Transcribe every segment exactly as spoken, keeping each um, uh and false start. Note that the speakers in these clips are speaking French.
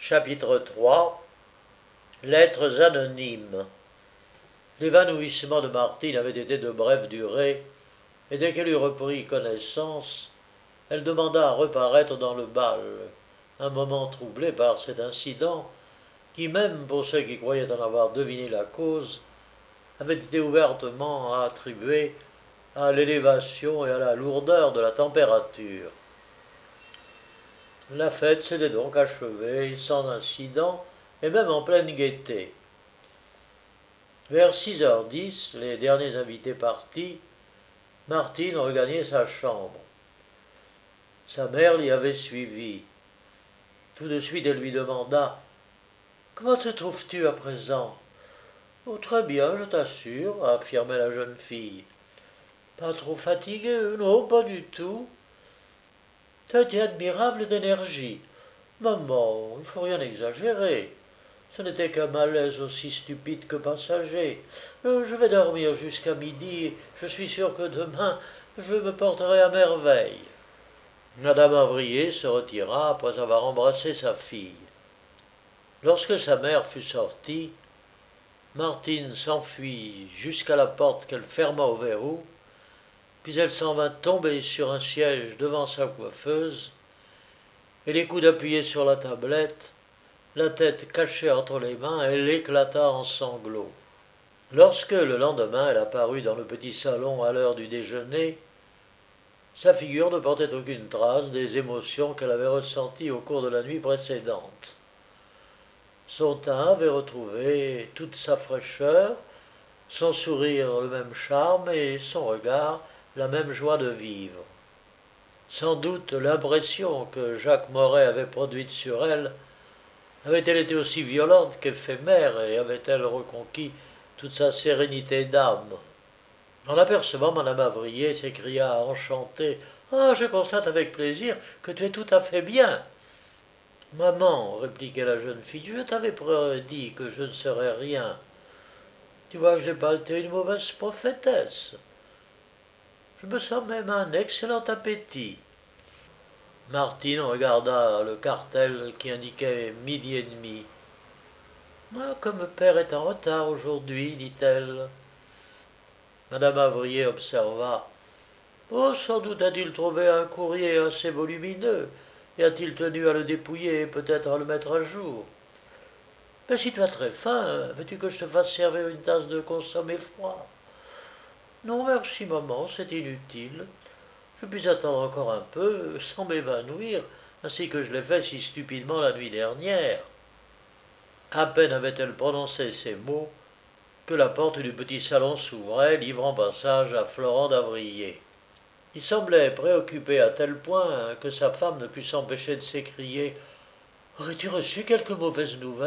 Chapitre trois. Lettres anonymes. L'évanouissement de Martine avait été de brève durée, et dès qu'elle eut repris connaissance, elle demanda à reparaître dans le bal, un moment troublé par cet incident qui, même pour ceux qui croyaient en avoir deviné la cause, avait été ouvertement attribué à l'élévation et à la lourdeur de la température. La fête s'était donc achevée sans incident et même en pleine gaieté. Vers six heures dix, les derniers invités partis, Martine regagnait sa chambre. Sa mère l'y avait suivie. Tout de suite, elle lui demanda « Comment te trouves-tu à présent ?»« Oh, très bien, je t'assure, » affirmait la jeune fille. « Pas trop fatiguée ? Non, pas du tout. »« Tu as été admirable d'énergie. »« Maman, il ne faut rien exagérer. Ce n'était qu'un malaise aussi stupide que passager. Euh, je vais dormir jusqu'à midi, et je suis sûre que demain, je me porterai à merveille. » Madame Avrier se retira après avoir embrassé sa fille. Lorsque sa mère fut sortie, Martine s'enfuit jusqu'à la porte qu'elle ferma au verrou, puis elle s'en vint tomber sur un siège devant sa coiffeuse, et les coudes appuyés sur la tablette, la tête cachée entre les mains, elle éclata en sanglots. Lorsque, le lendemain, elle apparut dans le petit salon à l'heure du déjeuner, sa figure ne portait aucune trace des émotions qu'elle avait ressenties au cours de la nuit précédente. Son teint avait retrouvé toute sa fraîcheur, son sourire le même charme et son regard la même joie de vivre. Sans doute l'impression que Jacques Moret avait produite sur elle avait-elle été aussi violente qu'éphémère et avait-elle reconquis toute sa sérénité d'âme. En apercevant Madame Avrier, s'écria enchantée « Ah, je constate avec plaisir que tu es tout à fait bien. » « Maman, répliquait la jeune fille, je t'avais prédit que je ne serais rien. Tu vois que je n'ai pas été une mauvaise prophétesse. Je me sens même un excellent appétit. » Martine regarda le cartel qui indiquait midi et demi. « Ah, comme père est en retard aujourd'hui, dit-elle. » Madame Avrier observa. « Oh, sans doute a-t-il trouvé un courrier assez volumineux, et a-t-il tenu à le dépouiller et peut-être à le mettre à jour. Mais si tu as très faim, veux-tu que je te fasse servir une tasse de consommé froid? » ?»« Non, merci, maman, c'est inutile. Je puis attendre encore un peu, sans m'évanouir, ainsi que je l'ai fait si stupidement la nuit dernière. » À peine avait-elle prononcé ces mots que la porte du petit salon s'ouvrait, livrant passage à Florent d'Avrier. Il semblait préoccupé à tel point que sa femme ne put s'empêcher de s'écrier « Aurais-tu reçu quelques mauvaises nouvelles ?»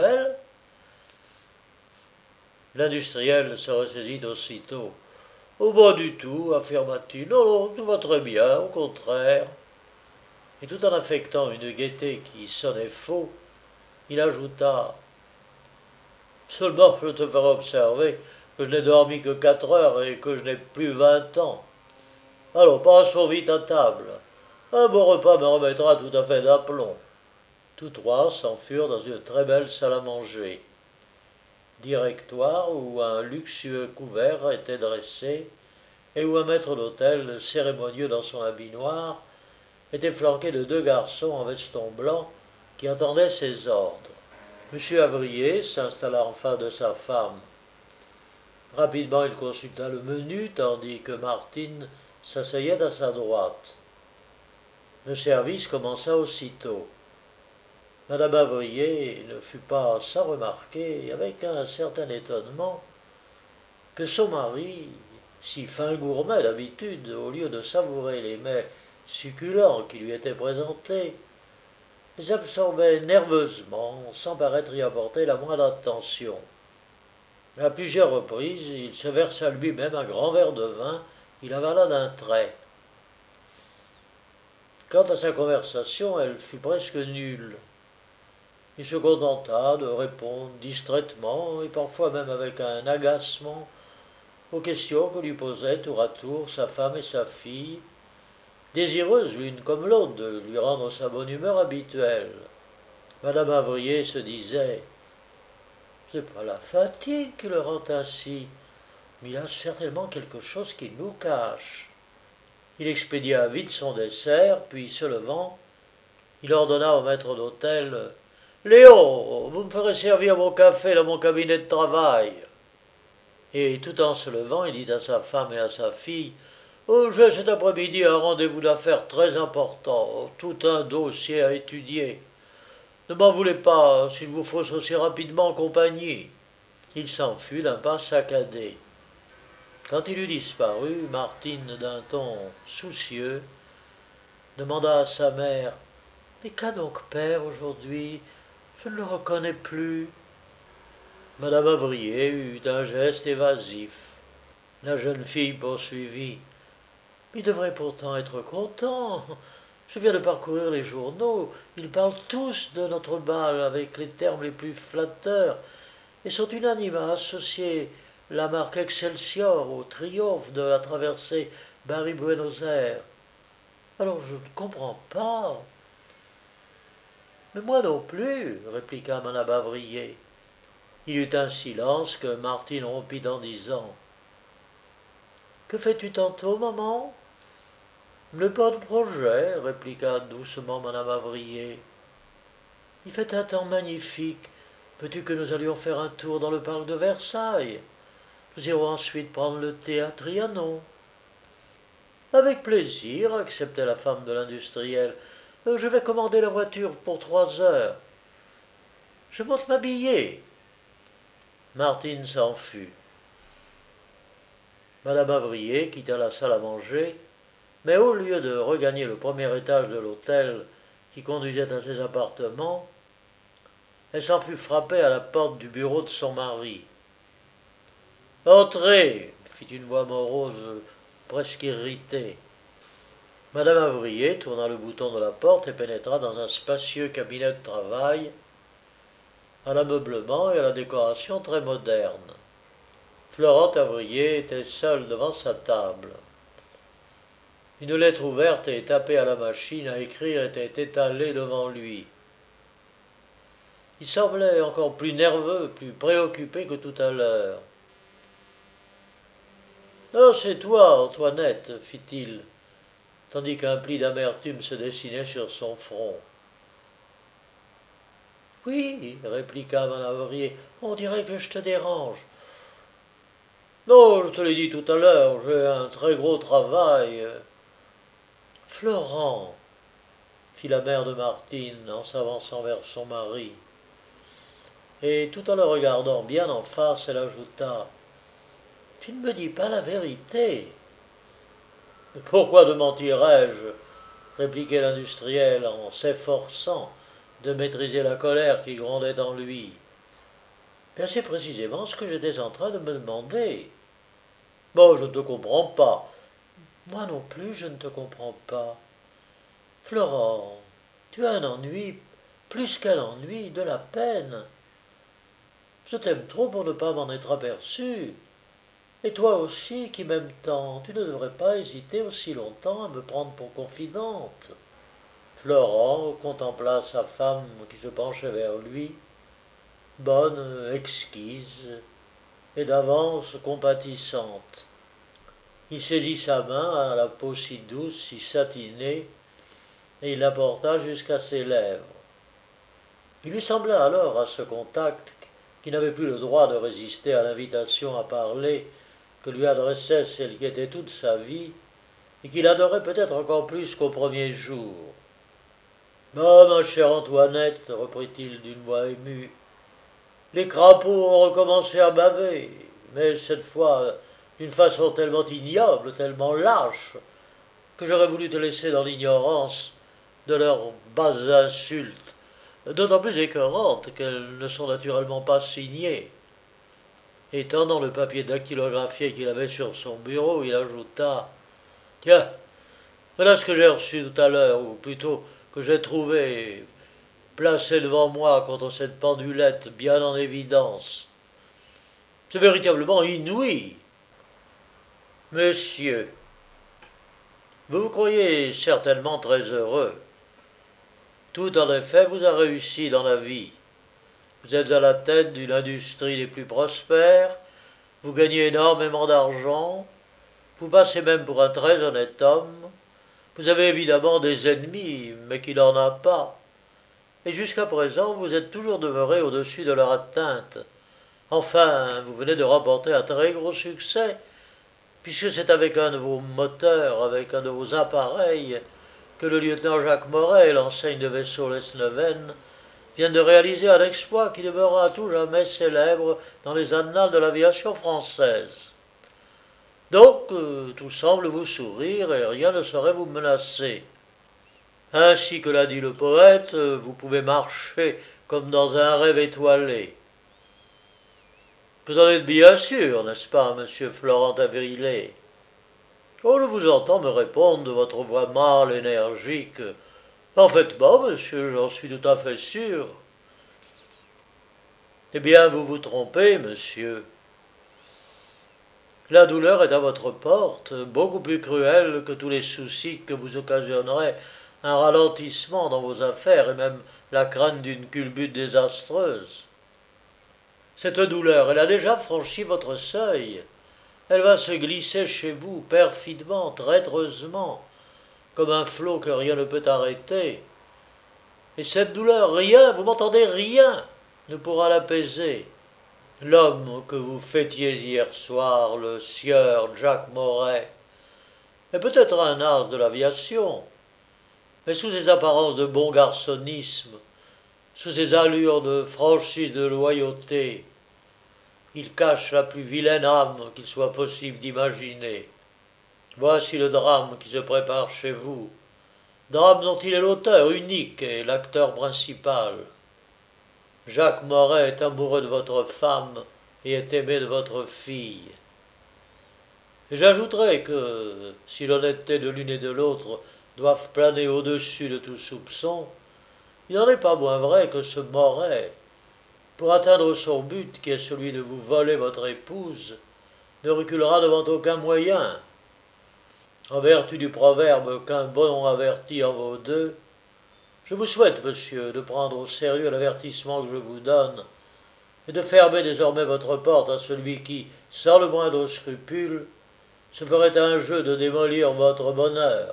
L'industriel se ressaisit aussitôt. « Oh, pas du tout, affirma-t-il. Non, non, tout va très bien, au contraire. » Et tout en affectant une gaieté qui sonnait faux, il ajouta « Seulement, je te ferai observer que je n'ai dormi que quatre heures et que je n'ai plus vingt ans. Allons, passons vite à table. Un bon repas me remettra tout à fait d'aplomb. » Tous trois s'enfurent dans une très belle salle à manger. Directoire où un luxueux couvert était dressé et où un maître d'hôtel, cérémonieux dans son habit noir, était flanqué de deux garçons en veston blanc qui attendaient ses ordres. Monsieur Avrier s'installa en face de sa femme. Rapidement, il consulta le menu, tandis que Martine s'asseyait à sa droite. Le service commença aussitôt. Madame Avrier ne fut pas sans remarquer, avec un certain étonnement, que son mari, si fin gourmet d'habitude, au lieu de savourer les mets succulents qui lui étaient présentés, les absorbait nerveusement, sans paraître y apporter la moindre attention. À plusieurs reprises, il se versa lui-même un grand verre de vin qu'il avala d'un trait. Quant à sa conversation, elle fut presque nulle. Il se contenta de répondre distraitement, et parfois même avec un agacement, aux questions que lui posaient tour à tour sa femme et sa fille, désireuses l'une comme l'autre de lui rendre sa bonne humeur habituelle. Madame Avrier se disait « C'est pas la fatigue qui le rend ainsi, mais il a certainement quelque chose qu'il nous cache. » Il expédia vite son dessert, puis se levant, il ordonna au maître d'hôtel « Léon, vous me ferez servir mon café dans mon cabinet de travail. » Et tout en se levant, il dit à sa femme et à sa fille « Oh, j'ai cet après-midi un rendez-vous d'affaires très important, tout un dossier à étudier. Ne m'en voulez pas s'il vous faut aussi rapidement compagnie. » Il s'enfuit d'un pas saccadé. Quand il eut disparu, Martine, d'un ton soucieux, demanda à sa mère « Mais qu'a donc père aujourd'hui? Je ne le reconnais plus. » Madame Avrier eut un geste évasif. La jeune fille poursuivit « Il devrait pourtant être content. Je viens de parcourir les journaux. Ils parlent tous de notre bal avec les termes les plus flatteurs et sont unanimes à associer la marque Excelsior au triomphe de la traversée Paris-Buenos Aires. Alors je ne comprends pas. » « Mais moi non plus, » répliqua madame Avrier. Il y eut un silence que Martine rompit en disant « Que fais-tu tantôt, maman ?»« Je n'ai pas de projet, » répliqua doucement madame Avrier. « Il fait un temps magnifique. Veux-tu que nous allions faire un tour dans le parc de Versailles? Nous irons ensuite prendre le thé à Trianon. »« Avec plaisir, » acceptait la femme de l'industriel. « Je vais commander la voiture pour trois heures. »« Je monte m'habiller. » Martine s'en fut. Madame Avrier quitta la salle à manger, mais au lieu de regagner le premier étage de l'hôtel qui conduisait à ses appartements, elle s'en fut frapper à la porte du bureau de son mari. « Entrez !» fit une voix morose, presque irritée. Madame Avrier tourna le bouton de la porte et pénétra dans un spacieux cabinet de travail, à l'ameublement et à la décoration très moderne. Florent Avrier était seule devant sa table. Une lettre ouverte et tapée à la machine à écrire était étalée devant lui. Il semblait encore plus nerveux, plus préoccupé que tout à l'heure. « Oh, c'est toi, Antoinette, » fit-il, tandis qu'un pli d'amertume se dessinait sur son front. « Oui, » répliqua madame Avrier, « on dirait que je te dérange. »« Non, je te l'ai dit tout à l'heure, j'ai un très gros travail. »« Florent, » fit la mère de Martine en s'avançant vers son mari. Et tout en le regardant bien en face, elle ajouta « Tu ne me dis pas la vérité. » « Pourquoi te mentirais-je » répliquait l'industriel en s'efforçant de maîtriser la colère qui grondait en lui. « Bien, c'est précisément ce que j'étais en train de me demander. »« Bon, je ne te comprends pas. »« Moi non plus, je ne te comprends pas. Florent, tu as un ennui, plus qu'un ennui, de la peine. Je t'aime trop pour ne pas m'en être aperçu. Et toi aussi, qui m'aimes tant, tu ne devrais pas hésiter aussi longtemps à me prendre pour confidente. » Florent contempla sa femme qui se penchait vers lui, bonne, exquise, et d'avance compatissante. Il saisit sa main à la peau si douce, si satinée, et il la porta jusqu'à ses lèvres. Il lui sembla alors, à ce contact, qu'il n'avait plus le droit de résister à l'invitation à parler que lui adressait celle qui était toute sa vie, et qu'il adorait peut-être encore plus qu'au premier jour. « Ah, ma chère Antoinette, reprit-il d'une voix émue, les crapauds ont recommencé à baver, mais cette fois d'une façon tellement ignoble, tellement lâche, que j'aurais voulu te laisser dans l'ignorance de leurs basses insultes, d'autant plus écœurantes qu'elles ne sont naturellement pas signées. » Et tendant le papier dactylographié qu'il avait sur son bureau, il ajouta « Tiens, voilà ce que j'ai reçu tout à l'heure, ou plutôt que j'ai trouvé placé devant moi contre cette pendulette bien en évidence. C'est véritablement inouï. Messieurs, vous vous croyez certainement très heureux. Tout en effet vous a réussi dans la vie. Vous êtes à la tête d'une industrie des plus prospères, vous gagnez énormément d'argent, vous passez même pour un très honnête homme, vous avez évidemment des ennemis, mais qui n'en a pas. Et jusqu'à présent, vous êtes toujours demeuré au-dessus de leur atteinte. Enfin, vous venez de remporter un très gros succès, puisque c'est avec un de vos moteurs, avec un de vos appareils, que le lieutenant Jacques Morel, l'enseigne de vaisseau Lesneven, vient de réaliser un exploit qui demeurera à tout jamais célèbre dans les annales de l'aviation française. Donc, euh, tout semble vous sourire et rien ne saurait vous menacer. Ainsi que l'a dit le poète, euh, vous pouvez marcher comme dans un rêve étoilé. Vous en êtes bien sûr, n'est-ce pas, monsieur Florent Averillet? Oh, je vous entends me répondre de votre voix mâle énergique. En fait, bon, monsieur, j'en suis tout à fait sûr. Eh bien, vous vous trompez, monsieur. La douleur est à votre porte, beaucoup plus cruelle que tous les soucis que vous occasionnerait un ralentissement dans vos affaires et même la crainte d'une culbute désastreuse. Cette douleur, elle a déjà franchi votre seuil. Elle va se glisser chez vous perfidement, traîtreusement, comme un flot que rien ne peut arrêter. Et cette douleur, rien, vous m'entendez, rien ne pourra l'apaiser. L'homme que vous fêtiez hier soir, le sieur Jacques Moret, est peut-être un as de l'aviation, mais sous ses apparences de bon garçonnisme, sous ses allures de franchise de loyauté, il cache la plus vilaine âme qu'il soit possible d'imaginer. Voici le drame qui se prépare chez vous, drame dont il est l'auteur unique et l'acteur principal. Jacques Moret est amoureux de votre femme et est aimé de votre fille. Et j'ajouterai que, si l'honnêteté de l'une et de l'autre doivent planer au-dessus de tout soupçon, il n'en est pas moins vrai que ce Moret, pour atteindre son but qui est celui de vous voler votre épouse, ne reculera devant aucun moyen. En vertu du proverbe qu'un bon averti en vaut deux, je vous souhaite, monsieur, de prendre au sérieux l'avertissement que je vous donne et de fermer désormais votre porte à celui qui, sans le moindre scrupule, se ferait un jeu de démolir votre bonheur.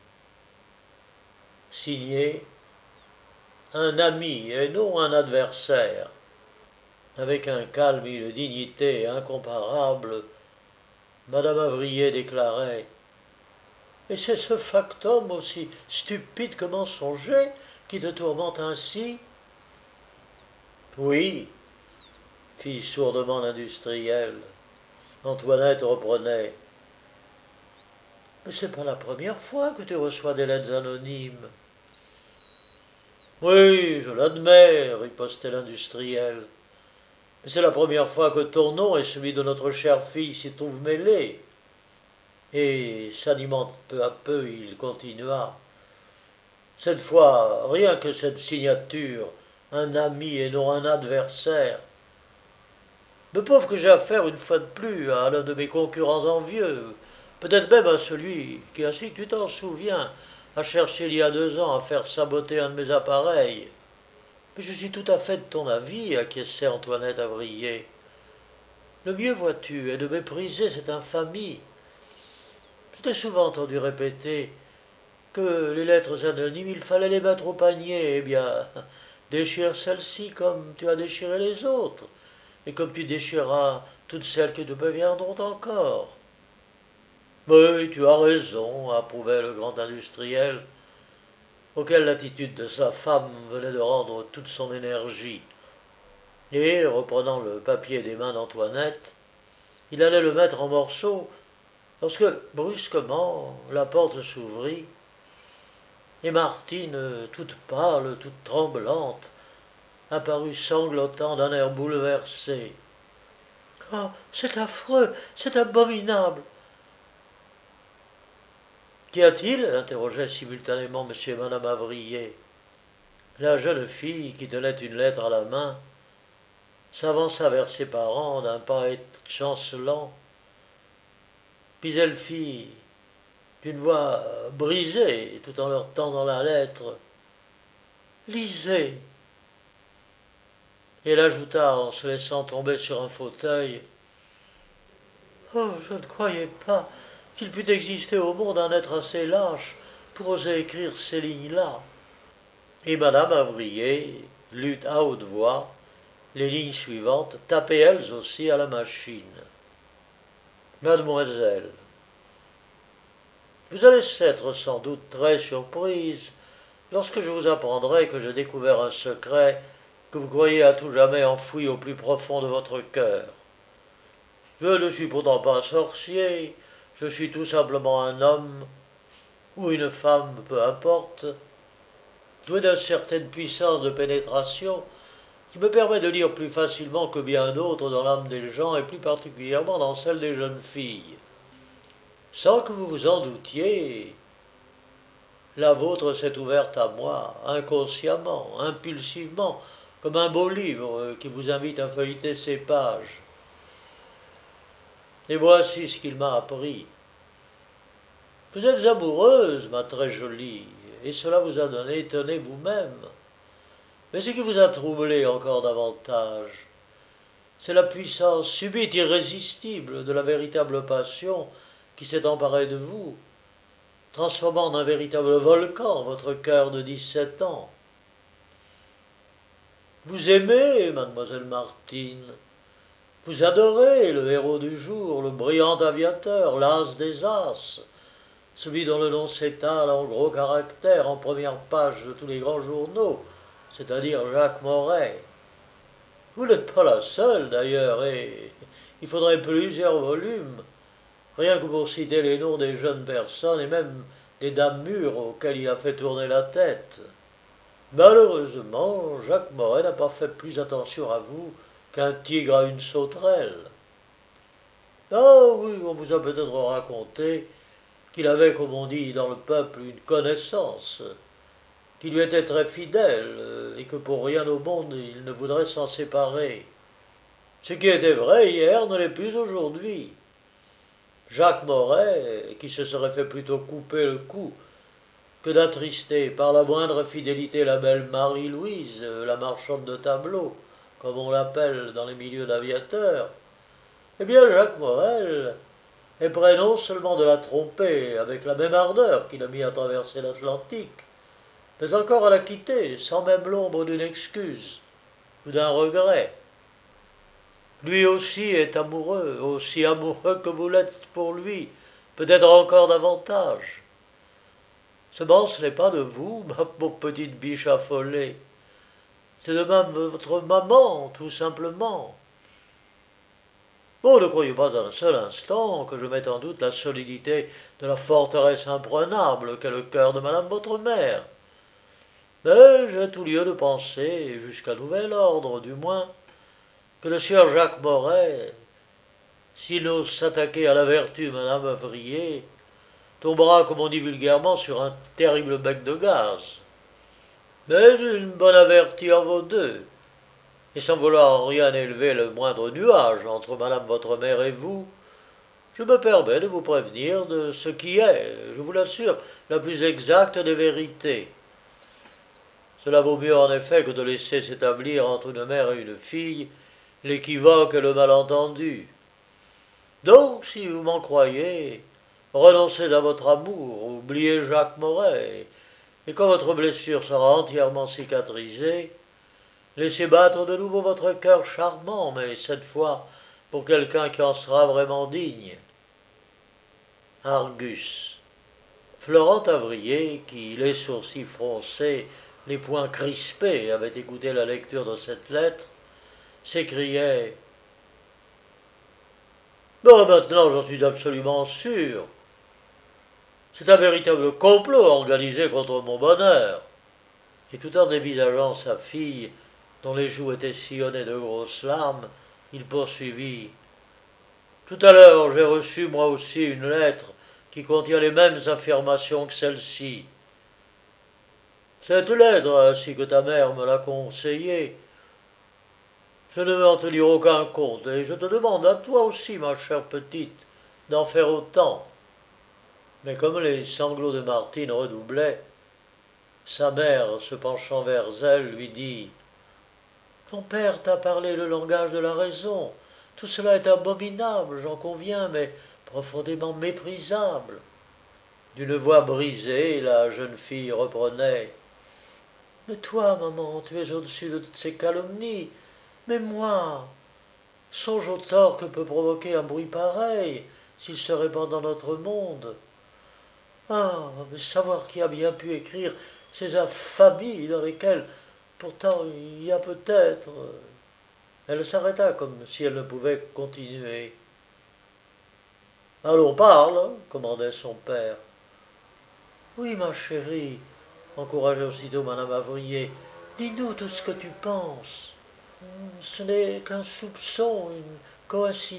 Signé un ami et non un adversaire. Avec un calme et une dignité incomparables, madame Avrier déclarait « Et c'est ce factum aussi stupide que mensonger qui te tourmente ainsi ?» « Oui, » fit sourdement l'industriel. Antoinette reprenait « Mais c'est pas la première fois que tu reçois des lettres anonymes. »« Oui, je l'admets, » ripostait l'industriel. « Mais c'est la première fois que ton nom et celui de notre chère fille s'y trouvent mêlés. » Et, s'animant peu à peu, il continua. « Cette fois, rien que cette signature, un ami et non un adversaire. Me prouve que j'ai affaire une fois de plus à l'un de mes concurrents envieux, peut-être même à celui qui, ainsi que tu t'en souviens, a cherché il y a deux ans à faire saboter un de mes appareils. Mais je suis tout à fait de ton avis, acquiesçait Antoinette Avrier. Le mieux, vois-tu, est de mépriser cette infamie. Je t'ai souvent entendu répéter que les lettres anonymes, il fallait les mettre au panier. Eh bien, déchire celle-ci comme tu as déchiré les autres, et comme tu déchireras toutes celles qui te viendront encore. Oui, tu as raison, approuvait le grand industriel, auquel l'attitude de sa femme venait de rendre toute son énergie. Et, reprenant le papier des mains d'Antoinette, il allait le mettre en morceaux, lorsque, brusquement, la porte s'ouvrit, et Martine, toute pâle, toute tremblante, apparut sanglotant d'un air bouleversé. « Ah, c'est affreux, c'est abominable !»« Qu'y a-t-il » interrogeaient simultanément M. et Mme Avrier. La jeune fille, qui tenait une lettre à la main, s'avança vers ses parents d'un pas chancelant, puis elle fit, d'une voix brisée, tout en leur tendant la lettre, lisez. Et elle ajouta en se laissant tomber sur un fauteuil, oh, je ne croyais pas qu'il pût exister au monde un être assez lâche pour oser écrire ces lignes-là. Et madame Avrier lut à haute voix les lignes suivantes, tapées elles aussi à la machine. Mademoiselle, vous allez être sans doute très surprise lorsque je vous apprendrai que j'ai découvert un secret que vous croyez à tout jamais enfoui au plus profond de votre cœur. Je ne suis pourtant pas un sorcier, je suis tout simplement un homme, ou une femme, peu importe, doué d'une certaine puissance de pénétration qui me permet de lire plus facilement que bien d'autres dans l'âme des gens et plus particulièrement dans celle des jeunes filles. Sans que vous vous en doutiez, la vôtre s'est ouverte à moi, inconsciemment, impulsivement, comme un beau livre qui vous invite à feuilleter ses pages. Et voici ce qu'il m'a appris. Vous êtes amoureuse, ma très jolie, et cela vous a donné étonné vous-même. Mais ce qui vous a troublé encore davantage, c'est la puissance subite, irrésistible de la véritable passion qui s'est emparée de vous, transformant en un véritable volcan votre cœur de dix-sept ans. Vous aimez, mademoiselle Martine, vous adorez le héros du jour, le brillant aviateur, l'as des as, celui dont le nom s'étale en gros caractères en première page de tous les grands journaux, c'est-à-dire Jacques Moret. Vous n'êtes pas la seule d'ailleurs, et il faudrait plusieurs volumes, rien que pour citer les noms des jeunes personnes et même des dames mûres auxquelles il a fait tourner la tête. Malheureusement, Jacques Moret n'a pas fait plus attention à vous qu'un tigre à une sauterelle. Ah oui, on vous a peut-être raconté qu'il avait, comme on dit dans le peuple, une connaissance, qui lui était très fidèle, et que pour rien au monde il ne voudrait s'en séparer. Ce qui était vrai hier ne l'est plus aujourd'hui. Jacques Moret, qui se serait fait plutôt couper le cou que d'attrister par la moindre fidélité la belle Marie-Louise, la marchande de tableaux, comme on l'appelle dans les milieux d'aviateurs, eh bien Jacques Morel est prêt non seulement de la tromper avec la même ardeur qui l'a mis à traverser l'Atlantique, mais encore à la quitter sans même l'ombre d'une excuse ou d'un regret. Lui aussi est amoureux, aussi amoureux que vous l'êtes pour lui, peut-être encore davantage. Seulement, ce n'est pas de vous, ma pauvre petite biche affolée. C'est de même votre maman, tout simplement. Bon, ne croyez pas un seul instant que je mette en doute la solidité de la forteresse imprenable qu'est le cœur de madame votre mère. Mais j'ai tout lieu de penser, jusqu'à nouvel ordre du moins, que le sieur Jacques Moret, s'il n'ose s'attaquer à la vertu de madame Avrier, tombera, comme on dit vulgairement, sur un terrible bec de gaz. Mais une bonne avertie en vaut deux, et sans vouloir en rien élever le moindre nuage entre madame votre mère et vous, je me permets de vous prévenir de ce qui est, je vous l'assure, la plus exacte des vérités. Cela vaut mieux en effet que de laisser s'établir entre une mère et une fille l'équivoque et le malentendu. Donc, si vous m'en croyez, renoncez à votre amour, oubliez Jacques Moret, et quand votre blessure sera entièrement cicatrisée, laissez battre de nouveau votre cœur charmant, mais cette fois pour quelqu'un qui en sera vraiment digne. Argus. Florent Avrier, qui, les sourcils froncés, les poings crispés, avait écouté la lecture de cette lettre, s'écriait « Bon, maintenant j'en suis absolument sûr. C'est un véritable complot organisé contre mon bonheur. » Et tout en dévisageant sa fille, dont les joues étaient sillonnées de grosses larmes, il poursuivit « Tout à l'heure, j'ai reçu moi aussi une lettre qui contient les mêmes affirmations que celle-ci. Cette lettre, ainsi que ta mère me l'a conseillée, je ne veux en tenir aucun compte, et je te demande à toi aussi, ma chère petite, d'en faire autant. » Mais comme les sanglots de Martine redoublaient, Sa mère, se penchant vers elle, lui dit « Ton père t'a parlé le langage de la raison. Tout cela est abominable, j'en conviens, mais profondément méprisable. » D'une voix brisée, la jeune fille reprenait « Mais toi, maman, tu es au-dessus de toutes ces calomnies. Mais moi, songe au tort que peut provoquer un bruit pareil s'il se répand dans notre monde. Ah, mais savoir qui a bien pu écrire ces infamies dans lesquelles, pourtant, il y a peut-être... » Elle s'arrêta comme si elle ne pouvait continuer. « Allons, parle, » commandait son père. « Oui, ma chérie, » encourageait aussitôt madame Avrier, « dis-nous tout ce que tu penses. »« Ce n'est qu'un soupçon, une coïncidence, »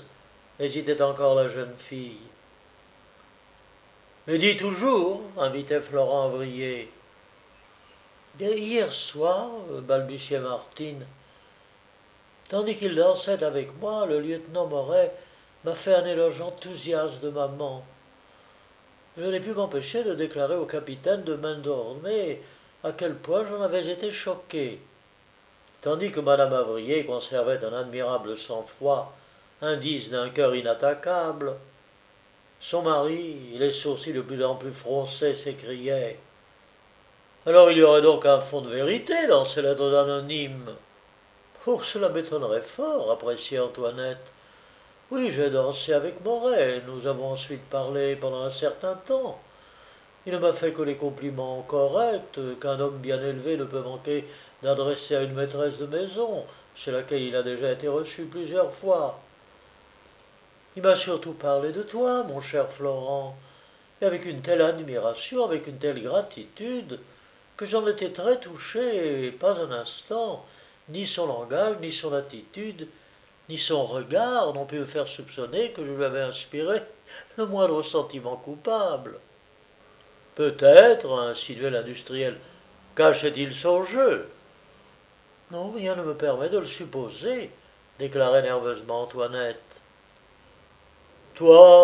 hésitait encore la jeune fille. « Mais dis toujours, » invitait Florent Avrier. « Hier soir, » balbutiait Martine, tandis qu'il dansait avec moi, le lieutenant Moret m'a fait un éloge enthousiaste de maman. Je n'ai pu m'empêcher de déclarer au capitaine de main d'Ormée à quel point j'en avais été choqué. Tandis que madame Avrier conservait un admirable sang-froid, indice d'un cœur inattaquable, son mari, les sourcils de plus en plus froncés, s'écriait « Alors il y aurait donc un fond de vérité dans ces lettres anonymes. » « Oh, cela m'étonnerait fort, » appréciait Antoinette. « Oui, j'ai dansé avec Moret, nous avons ensuite parlé pendant un certain temps. Il ne m'a fait que les compliments corrects qu'un homme bien élevé ne peut manquer d'adresser à une maîtresse de maison, chez laquelle il a déjà été reçu plusieurs fois. Il m'a surtout parlé de toi, mon cher Florent, et avec une telle admiration, avec une telle gratitude, que j'en étais très touché, et pas un instant, ni son langage, ni son attitude, ni son regard n'ont pu me faire soupçonner que je lui avais inspiré le moindre sentiment coupable. » « Peut-être, » insinuait l'industriel, « cachait-il son jeu ?»« Non, rien ne me permet de le supposer, » déclarait nerveusement Antoinette. « Toi, »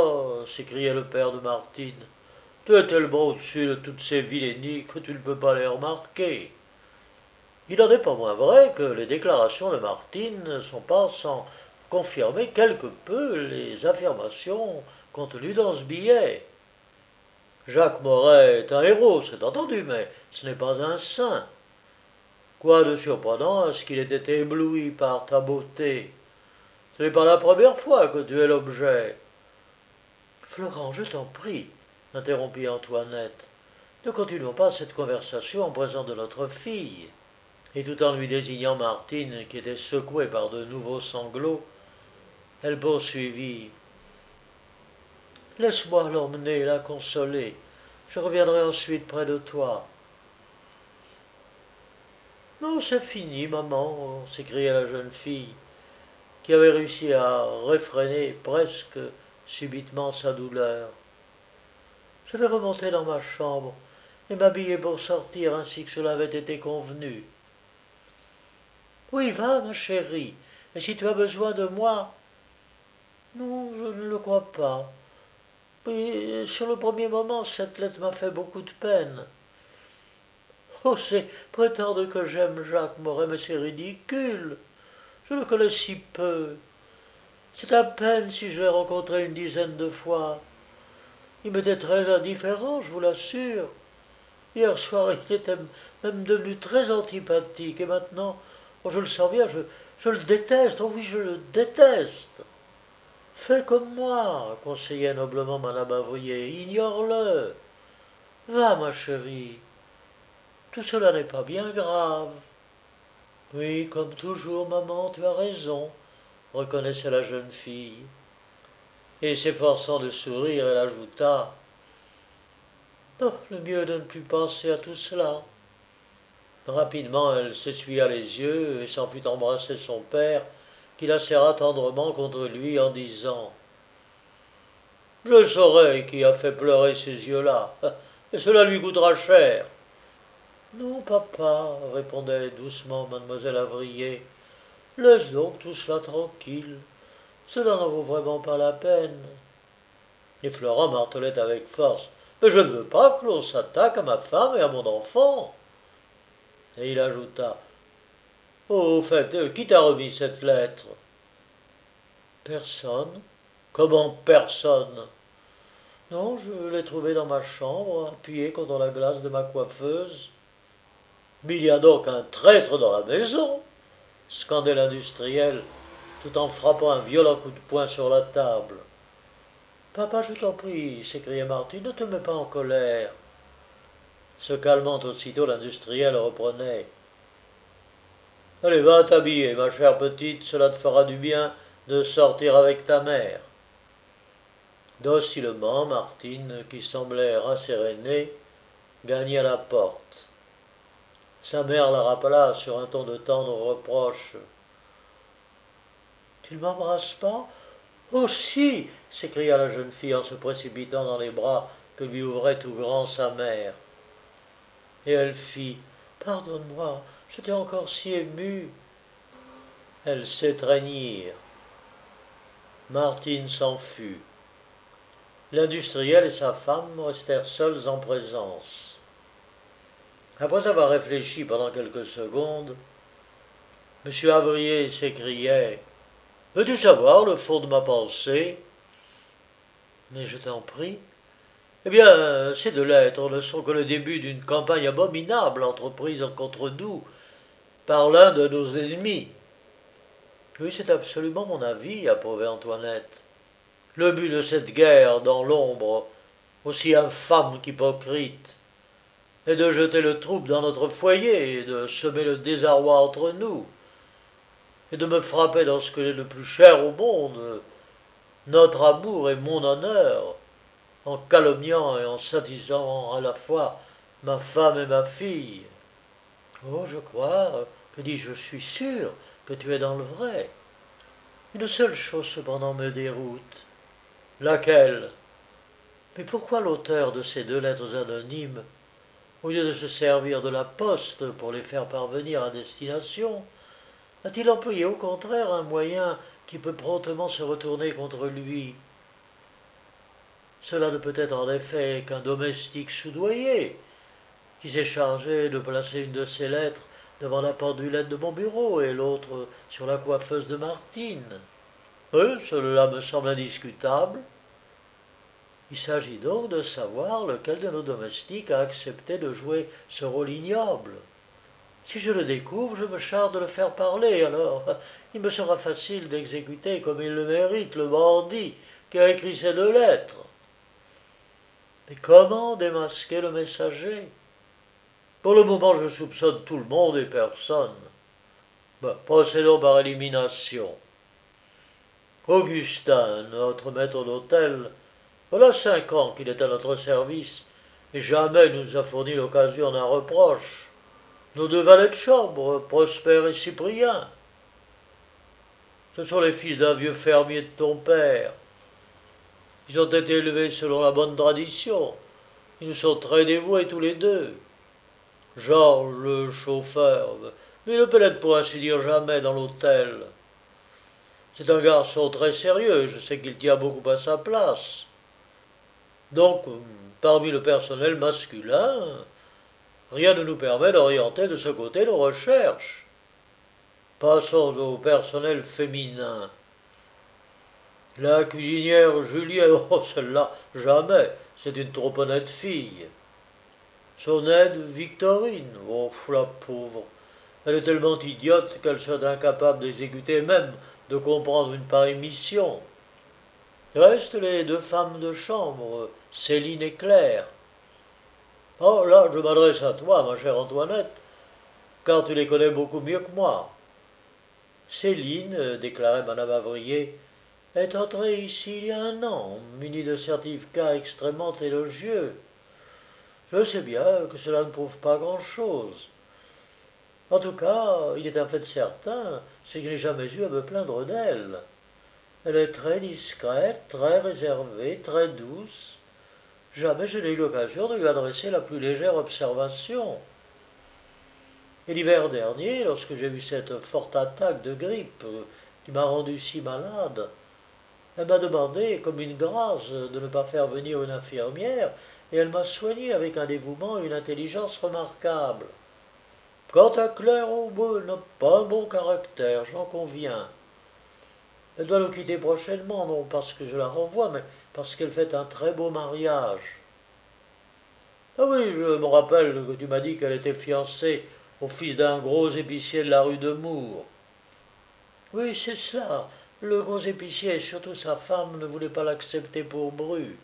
s'écriait le père de Martine, « tu es tellement au-dessus de toutes ces vilainies que tu ne peux pas les remarquer. » Il n'en est pas moins vrai que les déclarations de Martine ne sont pas sans confirmer quelque peu les affirmations contenues dans ce billet. Jacques Moret est un héros, c'est entendu, mais ce n'est pas un saint. Quoi de surprenant à ce qu'il ait été ébloui par ta beauté? Ce n'est pas la première fois que tu es l'objet. Florent, je t'en prie, interrompit Antoinette, ne continuons pas cette conversation en présence de notre fille. Et tout en lui désignant Martine, qui était secouée par de nouveaux sanglots, elle poursuivit. « Laisse-moi l'emmener, la consoler. Je reviendrai ensuite près de toi. »« Non, c'est fini, maman, » s'écria la jeune fille, qui avait réussi à réfréner presque subitement sa douleur. « Je vais remonter dans ma chambre et m'habiller pour sortir ainsi que cela avait été convenu. »« Oui, va, ma chérie, et si tu as besoin de moi... » ?»« Non, je ne le crois pas. Oui, sur le premier moment, cette lettre m'a fait beaucoup de peine. Oh, c'est prétendre que j'aime Jacques Moret, mais c'est ridicule. Je le connais si peu. C'est à peine si je l'ai rencontré une dizaine de fois. Il m'était très indifférent, je vous l'assure. Hier soir, il était même devenu très antipathique, et maintenant, oh, je le sens bien, je, je le déteste, oh oui, je le déteste. Fais comme moi, conseillait noblement madame Avrier, ignore-le. Va, ma chérie, tout cela n'est pas bien grave. Oui, comme toujours, maman, tu as raison, reconnaissait la jeune fille. Et s'efforçant de sourire, elle ajouta « Oh, le mieux est de ne plus penser à tout cela. » Rapidement, elle s'essuya les yeux et s'en fut embrasser son père, qui la serra tendrement contre lui en disant « Je saurai qui a fait pleurer ces yeux-là, et cela lui coûtera cher. »« Non, papa, » répondait doucement mademoiselle Avrier, « laisse donc tout cela tranquille, cela n'en vaut vraiment pas la peine. » Et Florent martelait avec force Mais je ne veux pas que l'on s'attaque à ma femme et à mon enfant. Et il ajouta, oh, au fait, qui t'a remis cette lettre? Personne. Comment personne? Non, je l'ai trouvée dans ma chambre, appuyée contre la glace de ma coiffeuse. Mais il y a donc un traître dans la maison, scandait l'industriel, tout en frappant un violent coup de poing sur la table. Papa, je t'en prie, s'écriait Martine, ne te mets pas en colère. Se calmant aussitôt, l'industriel reprenait. Allez, va t'habiller, ma chère petite, cela te fera du bien de sortir avec ta mère. Docilement, Martine, qui semblait rassérénée, gagna la porte. Sa mère la rappela sur un ton de tendre reproche. Tu ne m'embrasses pas? Oh si, s'écria la jeune fille en se précipitant dans les bras que lui ouvrait tout grand sa mère. Et elle fit. Pardonne-moi, j'étais encore si émue. Elles s'étreignirent. Martine s'en fut. L'industriel et sa femme restèrent seuls en présence. Après avoir réfléchi pendant quelques secondes, M. Havrier s'écriait « Veux-tu savoir le fond de ma pensée ?»« Mais je t'en prie. »« Eh bien, ces deux lettres ne sont que le début d'une campagne abominable entreprise contre nous par l'un de nos ennemis. »« Oui, c'est absolument mon avis, approuvait Antoinette. Le but de cette guerre dans l'ombre, aussi infâme qu'hypocrite, est de jeter le trouble dans notre foyer et de semer le désarroi entre nous, et de me frapper dans ce que j'ai le plus cher au monde, notre amour et mon honneur, en calomniant et en satisfaisant à la fois ma femme et ma fille. Oh, je crois, que dis-je, je suis sûr que tu es dans le vrai. Une seule chose cependant me déroute. Laquelle? Mais pourquoi l'auteur de ces deux lettres anonymes, au lieu de se servir de la poste pour les faire parvenir à destination, a-t-il employé au contraire un moyen qui peut promptement se retourner contre lui? Cela ne peut être en effet qu'un domestique soudoyé, qui s'est chargé de placer une de ces lettres devant la pendulette de mon bureau et l'autre sur la coiffeuse de Martine. Oui, cela me semble indiscutable. Il s'agit donc de savoir lequel de nos domestiques a accepté de jouer ce rôle ignoble. Si je le découvre, je me charge de le faire parler, alors il me sera facile d'exécuter comme il le mérite le bandit qui a écrit ces deux lettres. Mais comment démasquer le messager? Pour le moment, je soupçonne tout le monde et personne. Ben, procédons par élimination. Augustin, notre maître d'hôtel, voilà cinq ans qu'il est à notre service, et jamais il nous a fourni l'occasion d'un reproche. Nos deux valets de chambre, Prosper et Cyprien, ce sont les fils d'un vieux fermier de ton père. Ils ont été élevés selon la bonne tradition. Ils nous sont très dévoués tous les deux. Georges, le chauffeur, mais il ne pénètre pour ainsi dire jamais dans l'hôtel. C'est un garçon très sérieux, je sais qu'il tient beaucoup à sa place. Donc, parmi le personnel masculin, rien ne nous permet d'orienter de ce côté nos recherches. Passons au personnel féminin. La cuisinière Julienne, oh celle-là, jamais, c'est une trop honnête fille. Son aide, Victorine, oh la pauvre, elle est tellement idiote qu'elle serait incapable d'exécuter même de comprendre une pareille mission. Restent les deux femmes de chambre, Céline et Claire. Oh là, je m'adresse à toi, ma chère Antoinette, car tu les connais beaucoup mieux que moi. Céline, déclarait madame Havrier, est entrée ici il y a un an, munie de certificats extrêmement élogieux. Je sais bien que cela ne prouve pas grand-chose. En tout cas, il est un fait certain, c'est que je n'ai jamais eu à me plaindre d'elle. Elle est très discrète, très réservée, très douce. Jamais je n'ai eu l'occasion de lui adresser la plus légère observation. Et l'hiver dernier, lorsque j'ai eu cette forte attaque de grippe qui m'a rendu si malade, elle m'a demandé, comme une grâce, de ne pas faire venir une infirmière et elle m'a soigné avec un dévouement et une intelligence remarquables. Quant à Claire, oh, bon, elle n'a pas un bon caractère, j'en conviens. Elle doit nous quitter prochainement, non parce que je la renvoie, mais parce qu'elle fait un très beau mariage. Ah oui, je me rappelle que tu m'as dit qu'elle était fiancée au fils d'un gros épicier de la rue de Mours. Oui, c'est cela. Le gros épicier et surtout sa femme ne voulaient pas l'accepter pour bru.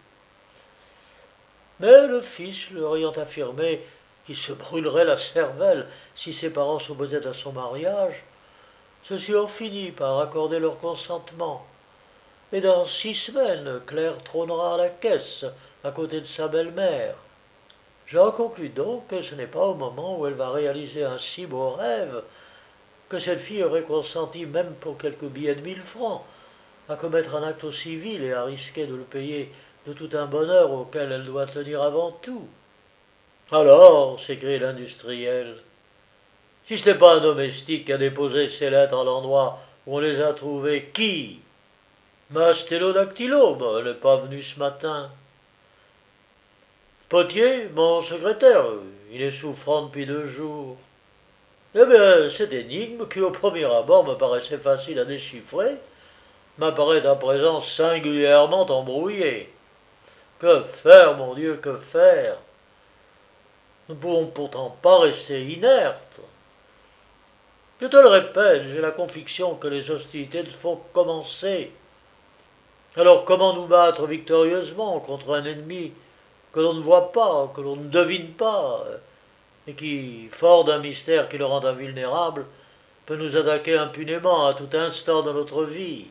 Mais le fils leur ayant affirmé qu'il se brûlerait la cervelle si ses parents s'opposaient à son mariage, ceux-ci ont fini par accorder leur consentement. Et dans six semaines, Claire trônera à la caisse, à côté de sa belle-mère. J'en conclus donc que ce n'est pas au moment où elle va réaliser un si beau rêve que cette fille aurait consenti, même pour quelques billets de mille francs, à commettre un acte aussi vil et à risquer de le payer de tout un bonheur auquel elle doit tenir avant tout. Alors, s'écrie l'industriel, si ce n'est pas un domestique qui a déposé ces lettres à l'endroit où on les a trouvées, qui? Ma stélodactylo, ben, elle n'est pas venue ce matin. Potier, mon secrétaire, il est souffrant depuis deux jours. Eh bien, cette énigme, qui au premier abord me paraissait facile à déchiffrer, m'apparaît à présent singulièrement embrouillée. Que faire, mon Dieu, que faire? Nous ne pouvons pourtant pas rester inertes. Je te le répète, j'ai la conviction que les hostilités font commencer. Alors comment nous battre victorieusement contre un ennemi que l'on ne voit pas, que l'on ne devine pas, et qui, fort d'un mystère qui le rend invulnérable, peut nous attaquer impunément à tout instant de notre vie?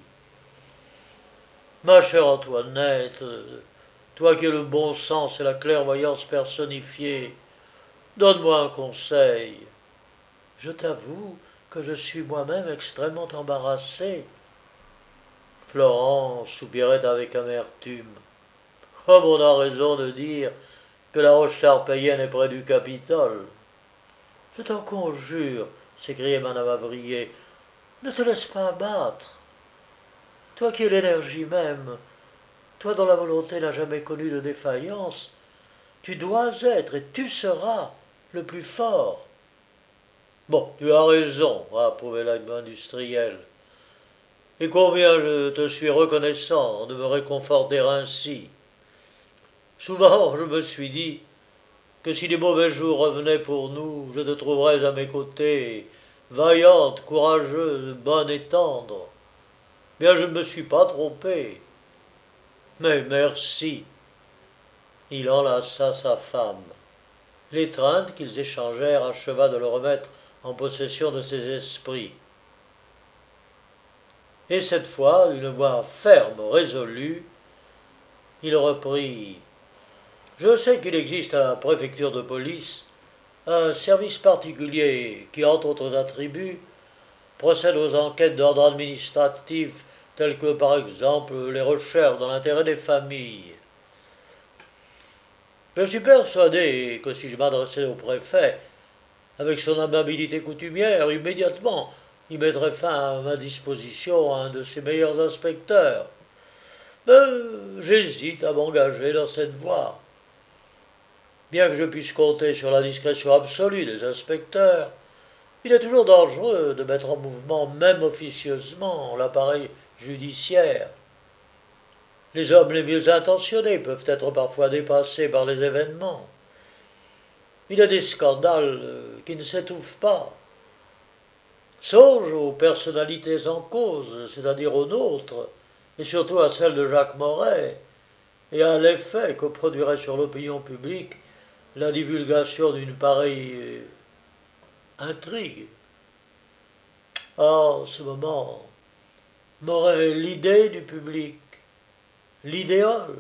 Ma chère Antoinette, toi qui es le bon sens et la clairvoyance personnifiée, donne-moi un conseil. Je t'avoue que je suis moi-même extrêmement embarrassé. Florent soupirait avec amertume. Comme on a raison de dire que la Roche-Sarpéienne est près du Capitole. Je t'en conjure, s'écriait madame Avrier, ne te laisse pas abattre. Toi qui es l'énergie même, toi dont la volonté n'a jamais connu de défaillance, tu dois être et tu seras le plus fort. Bon, tu as raison, a approuvé l'industriel. Et combien je te suis reconnaissant de me réconforter ainsi. Souvent, je me suis dit que si les mauvais jours revenaient pour nous, je te trouverais à mes côtés, vaillante, courageuse, bonne et tendre. Bien, je ne me suis pas trompé. Mais merci. Il enlaça sa femme. L'étreinte qu'ils échangèrent acheva de le remettre en possession de ses esprits. Et cette fois, d'une voix ferme, résolue, il reprit « Je sais qu'il existe à la préfecture de police un service particulier qui, entre autres attributs, procède aux enquêtes d'ordre administratif telles que, par exemple, les recherches dans l'intérêt des familles. Je suis persuadé que si je m'adressais au préfet, avec son amabilité coutumière, immédiatement, il mettrait fin à ma disposition à un de ses meilleurs inspecteurs. Mais j'hésite à m'engager dans cette voie. Bien que je puisse compter sur la discrétion absolue des inspecteurs, il est toujours dangereux de mettre en mouvement, même officieusement, l'appareil judiciaire. Les hommes les mieux intentionnés peuvent être parfois dépassés par les événements. Il y a des scandales qui ne s'étouffent pas. Songe aux personnalités en cause, c'est-à-dire aux nôtres, et surtout à celle de Jacques Moret, et à l'effet que produirait sur l'opinion publique la divulgation d'une pareille intrigue. En ce moment, Moret est l'idée du public, l'idéal.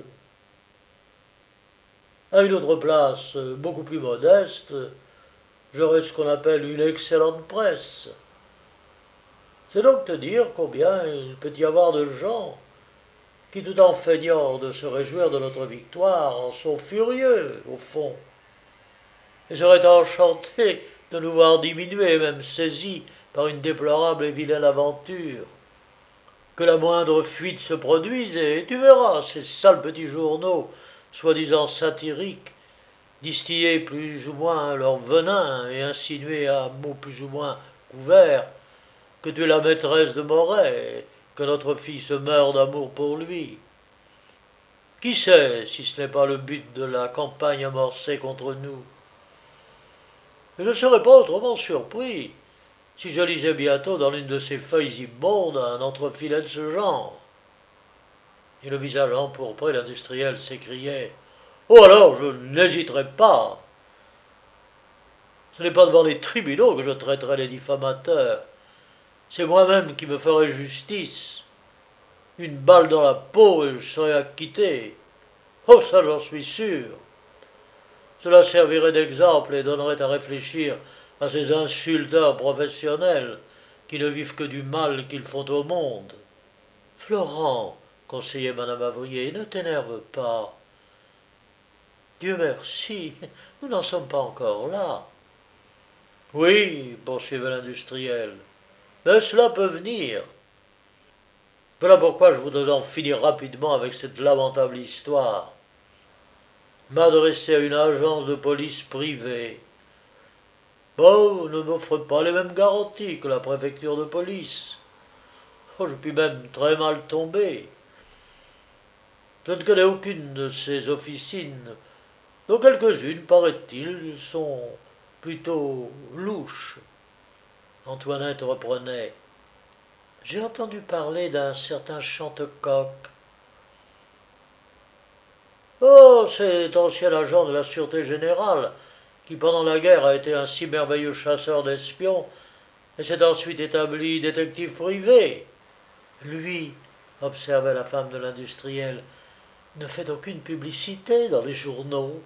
À une autre place, beaucoup plus modeste, j'aurais ce qu'on appelle une excellente presse. C'est donc te dire combien il peut y avoir de gens qui, tout en feignant de se réjouir de notre victoire, en sont furieux, au fond, et seraient enchantés de nous voir diminuer, même saisis par une déplorable et vilaine aventure. Que la moindre fuite se produise, et tu verras ces sales petits journaux, soi-disant satiriques, distiller plus ou moins leur venin et insinuer à mots plus ou moins couverts que tu es la maîtresse de Moret, et que notre fille se meurt d'amour pour lui. Qui sait si ce n'est pas le but de la campagne amorcée contre nous? Et je ne serais pas autrement surpris si je lisais bientôt dans l'une de ces feuilles immondes un entrefilet de ce genre. Et le visage empourpré, l'industriel s'écriait: Oh alors, je n'hésiterai pas. Ce n'est pas devant les tribunaux que je traiterai les diffamateurs. C'est moi-même qui me ferai justice. Une balle dans la peau et je serai acquitté. Oh, ça j'en suis sûr. Cela servirait d'exemple et donnerait à réfléchir à ces insulteurs professionnels qui ne vivent que du mal qu'ils font au monde. Florent, conseillait madame Avrier, ne t'énerve pas. Dieu merci, nous n'en sommes pas encore là. Oui, poursuivait l'industriel, mais cela peut venir. Voilà pourquoi je voudrais en finir rapidement avec cette lamentable histoire. M'adresser à une agence de police privée. Oh, ne m'offre pas les mêmes garanties que la préfecture de police. Oh, je puis même très mal tomber. Je ne connais aucune de ces officines, dont quelques-unes, paraît-il, sont plutôt louches. Antoinette reprenait. J'ai entendu parler d'un certain Chantecoq. Oh, cet ancien agent de la Sûreté générale, qui pendant la guerre a été un si merveilleux chasseur d'espions, et s'est ensuite établi détective privé. Lui, observait la femme de l'industriel, ne fait aucune publicité dans les journaux.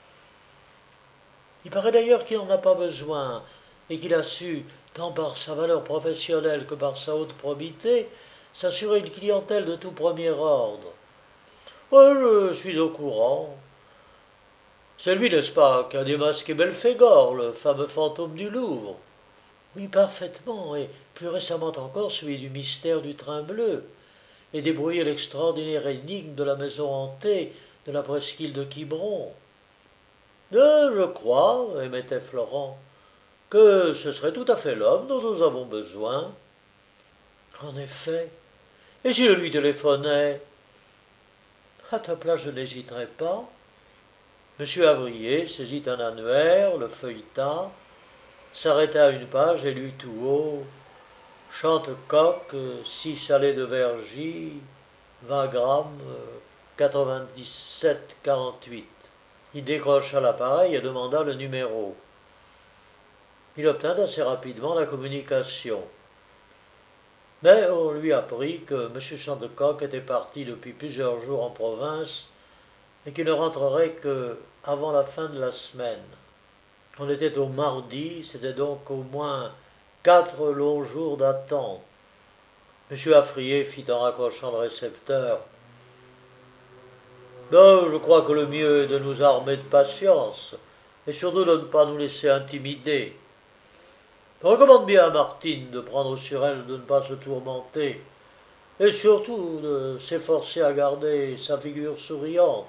Il paraît d'ailleurs qu'il n'en a pas besoin, et qu'il a su, tant par sa valeur professionnelle que par sa haute probité, s'assurer une clientèle de tout premier ordre. Oui, je suis au courant. C'est lui, n'est-ce pas, qu'a démasqué Belphégor, le fameux fantôme du Louvre? Oui, parfaitement, et plus récemment encore celui du mystère du train bleu, et débrouillé l'extraordinaire énigme de la maison hantée de la presqu'île de Quiberon. Mais je crois, émettait Florent, que ce serait tout à fait l'homme dont nous avons besoin. En effet. Et si je lui téléphonais? À ta place, je n'hésiterais pas. Monsieur Avrier saisit un annuaire, le feuilleta, s'arrêta à une page et lut tout haut: Chantecoq, six allées de Vergy, vingt grammes, quatre-vingt-dix-sept quarante-huit. Il décrocha l'appareil et demanda le numéro. Il obtint assez rapidement la communication. Mais on lui apprit que M. Chantecoq était parti depuis plusieurs jours en province et qu'il ne rentrerait que avant la fin de la semaine. On était au mardi, c'était donc au moins quatre longs jours d'attente. M. Affrier fit en raccrochant le récepteur: ben, je crois que le mieux est de nous armer de patience, et surtout de ne pas nous laisser intimider. Je recommande bien à Martine de prendre sur elle de ne pas se tourmenter, et surtout de s'efforcer à garder sa figure souriante.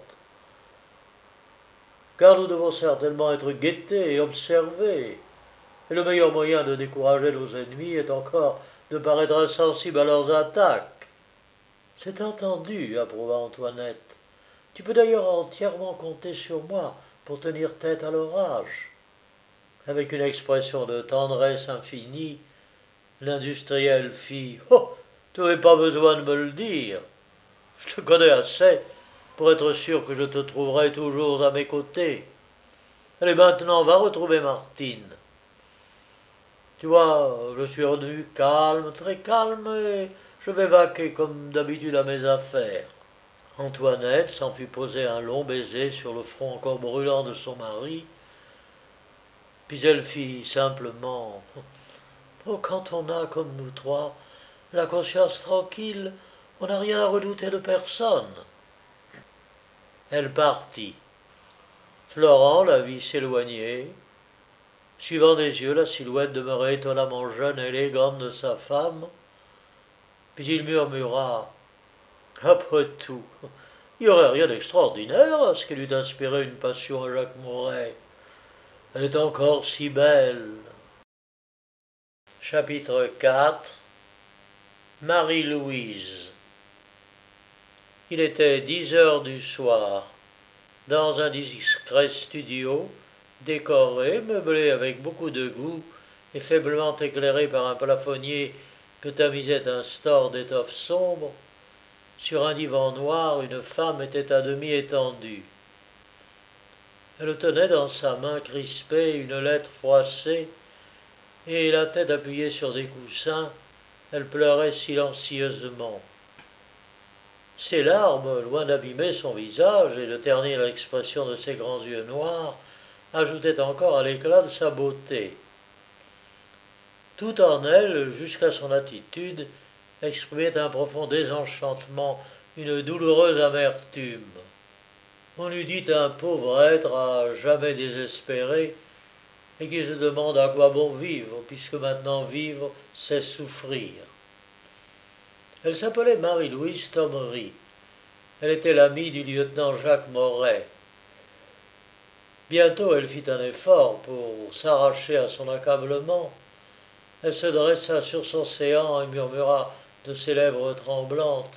Car nous devons certainement être guettés et observés, et le meilleur moyen de décourager nos ennemis est encore de paraître insensible à leurs attaques. C'est entendu, approuva Antoinette. Tu peux d'ailleurs entièrement compter sur moi pour tenir tête à l'orage. Avec une expression de tendresse infinie, l'industriel fit: Oh, tu n'avais pas besoin de me le dire. Je te connais assez pour être sûr que je te trouverai toujours à mes côtés. Allez, maintenant, va retrouver Martine. Tu vois, je suis revenu calme, très calme, et je vais vaquer comme d'habitude à mes affaires. Antoinette s'en fut poser un long baiser sur le front encore brûlant de son mari, puis elle fit simplement: oh, quand on a, comme nous trois, la conscience tranquille, on n'a rien à redouter de personne. Elle partit. Florent la vit s'éloigner, suivant des yeux la silhouette demeurée étonnamment jeune et élégante de sa femme, puis il murmura: après tout, Il n'y aurait rien d'extraordinaire à ce qu'elle eût inspiré une passion à Jacques Mouret. Elle est encore si belle. Chapitre quatre. Marie-Louise. Il était dix heures du soir. Dans un discret studio, décoré, meublé avec beaucoup de goût et faiblement éclairé par un plafonnier que tamisait un store d'étoffe sombre, sur un divan noir, une femme était à demi étendue. Elle tenait dans sa main crispée une lettre froissée, et la tête appuyée sur des coussins, elle pleurait silencieusement. Ses larmes, loin d'abîmer son visage et de ternir l'expression de ses grands yeux noirs, ajoutaient encore à l'éclat de sa beauté. Tout en elle, jusqu'à son attitude, exprimait un profond désenchantement, une douloureuse amertume. On eût dit un pauvre être à jamais désespéré, et qui se demande à quoi bon vivre, puisque maintenant vivre, c'est souffrir. Elle s'appelait Marie-Louise Thomery. Elle était l'amie du lieutenant Jacques Mouret. Bientôt elle fit un effort pour s'arracher à son accablement. Elle se dressa sur son séant et murmura de ses lèvres tremblantes.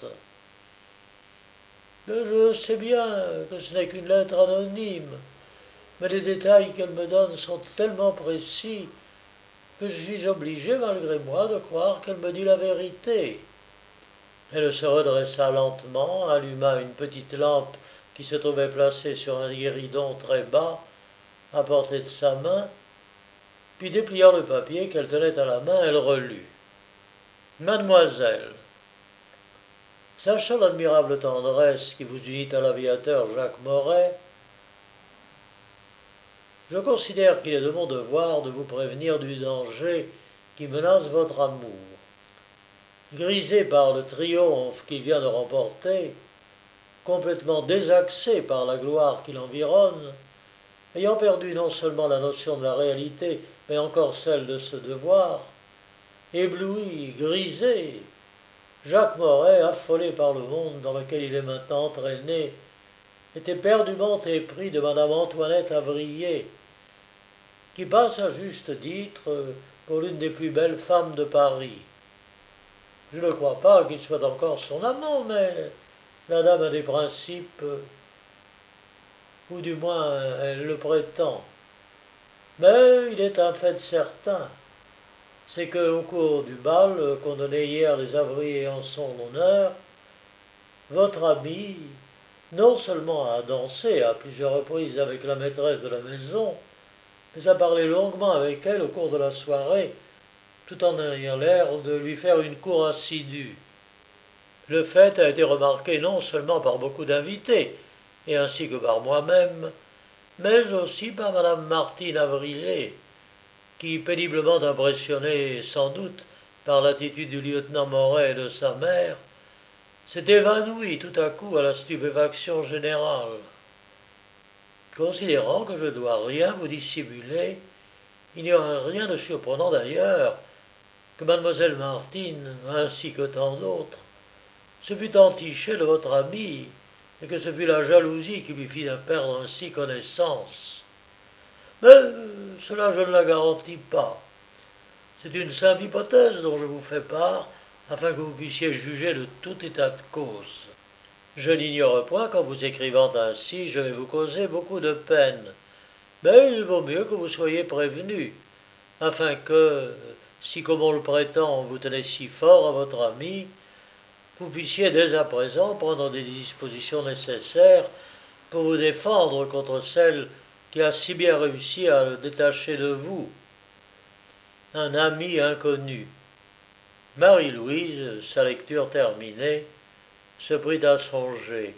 « Je sais bien que ce n'est qu'une lettre anonyme, mais les détails qu'elle me donne sont tellement précis que je suis obligé, malgré moi, de croire qu'elle me dit la vérité. » Elle se redressa lentement, alluma une petite lampe qui se trouvait placée sur un guéridon très bas, à portée de sa main, puis dépliant le papier qu'elle tenait à la main, elle relut. « Mademoiselle, sachant l'admirable tendresse qui vous unit à l'aviateur Jacques Mouret, je considère qu'il est de mon devoir de vous prévenir du danger qui menace votre amour. Grisé par le triomphe qu'il vient de remporter, complètement désaxé par la gloire qui l'environne, ayant perdu non seulement la notion de la réalité, mais encore celle de ce devoir, ébloui, grisé, Jacques Mouret, affolé par le monde dans lequel il est maintenant entraîné, était perdument épris de Madame Antoinette Avrier, qui passe à juste titre pour l'une des plus belles femmes de Paris. Je ne crois pas qu'il soit encore son amant, mais la dame a des principes, ou du moins elle le prétend. Mais il est un fait certain, c'est qu'au cours du bal qu'ont donné hier les Avrier en son honneur, votre ami, non seulement a dansé à plusieurs reprises avec la maîtresse de la maison, mais a parlé longuement avec elle au cours de la soirée, tout en ayant l'air de lui faire une cour assidue. Le fait a été remarqué non seulement par beaucoup d'invités, et ainsi que par moi-même, mais aussi par Madame Martine Avrier, qui, péniblement impressionnée sans doute par l'attitude du lieutenant Mouret et de sa mère, s'est évanouie tout à coup à la stupéfaction générale. Considérant que je ne dois rien vous dissimuler, il n'y aurait rien de surprenant d'ailleurs que mademoiselle Martine, ainsi que tant d'autres, se fût entichée de votre ami, et que ce fut la jalousie qui lui fit perdre ainsi connaissance. Mais cela je ne la garantis pas. C'est une simple hypothèse dont je vous fais part, afin que vous puissiez juger de tout état de cause. Je n'ignore point qu'en vous écrivant ainsi, je vais vous causer beaucoup de peine, mais il vaut mieux que vous soyez prévenu, afin que, si comme on le prétend, vous tenez si fort à votre ami, vous puissiez dès à présent prendre des dispositions nécessaires pour vous défendre contre celle qui a si bien réussi à le détacher de vous. Un ami inconnu. Marie-Louise, sa lecture terminée, se prit à songer.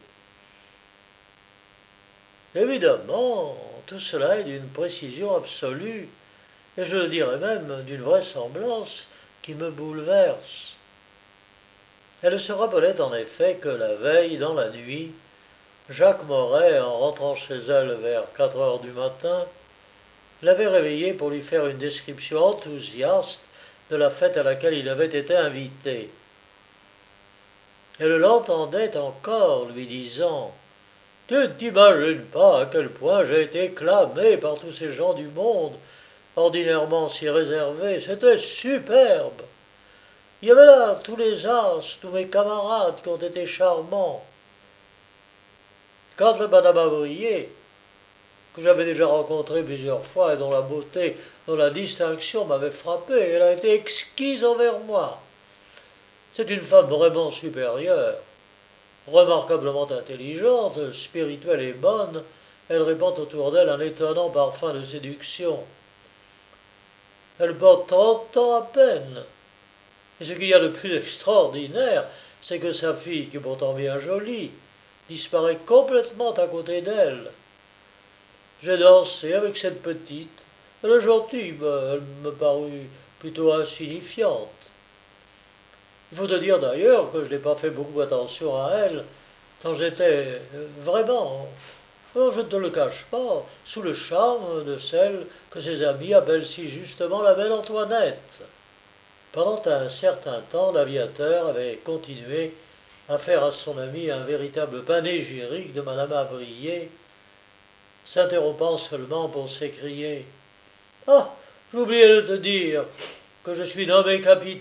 Évidemment, tout cela est d'une précision absolue, et je le dirais même d'une vraisemblance qui me bouleverse. Elle se rappelait en effet que la veille, dans la nuit, Jacques Mouret, en rentrant chez elle vers quatre heures du matin, l'avait réveillée pour lui faire une description enthousiaste de la fête à laquelle il avait été invité. Elle l'entendait encore lui disant « Tu ne t'imagines pas à quel point j'ai été clamé par tous ces gens du monde, ordinairement si réservés, c'était superbe. Il y avait là tous les as, tous mes camarades qui ont été charmants. Quant à Madame Avrier, que j'avais déjà rencontrée plusieurs fois et dont la beauté, dont la distinction m'avait frappé, elle a été exquise envers moi. C'est une femme vraiment supérieure, remarquablement intelligente, spirituelle et bonne. Elle répand autour d'elle un étonnant parfum de séduction. Elle porte trente ans à peine. Et ce qu'il y a de plus extraordinaire, c'est que sa fille, qui est pourtant bien jolie, disparaît complètement à côté d'elle. J'ai dansé avec cette petite. Elle est gentille, mais elle me parut plutôt insignifiante. Il faut te dire d'ailleurs que je n'ai pas fait beaucoup attention à elle, tant j'étais vraiment, oh, je ne te le cache pas, sous le charme de celle que ses amis appellent si justement la belle Antoinette. Pendant un certain temps, l'aviateur avait continué à faire à son ami un véritable panégyrique de Madame Avrier, s'interrompant seulement pour s'écrier « Ah, j'oubliais de te dire que je suis nommé capitaine !»«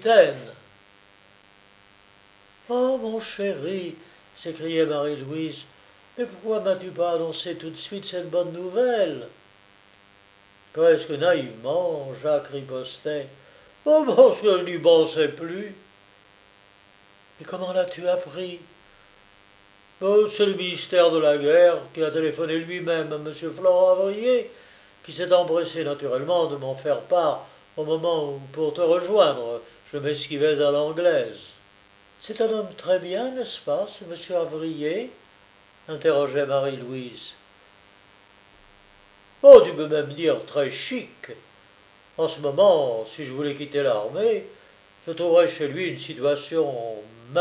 Oh, mon chéri !» s'écriait Marie-Louise, « mais pourquoi m'as-tu pas annoncé tout de suite cette bonne nouvelle ?» Presque naïvement, Jacques ripostait « Oh, parce que je n'y pensais plus. » « Et comment l'as-tu appris ?»« Oh, c'est le ministère de la Guerre qui a téléphoné lui-même à M. Florent Avrier, qui s'est empressé naturellement de m'en faire part au moment où, pour te rejoindre, je m'esquivais à l'anglaise. »« C'est un homme très bien, n'est-ce pas, ce M. Avrier ?» interrogeait Marie-Louise. « Oh, tu peux même dire très chic. En ce moment, si je voulais quitter l'armée, je trouverais chez lui une situation magnifique. »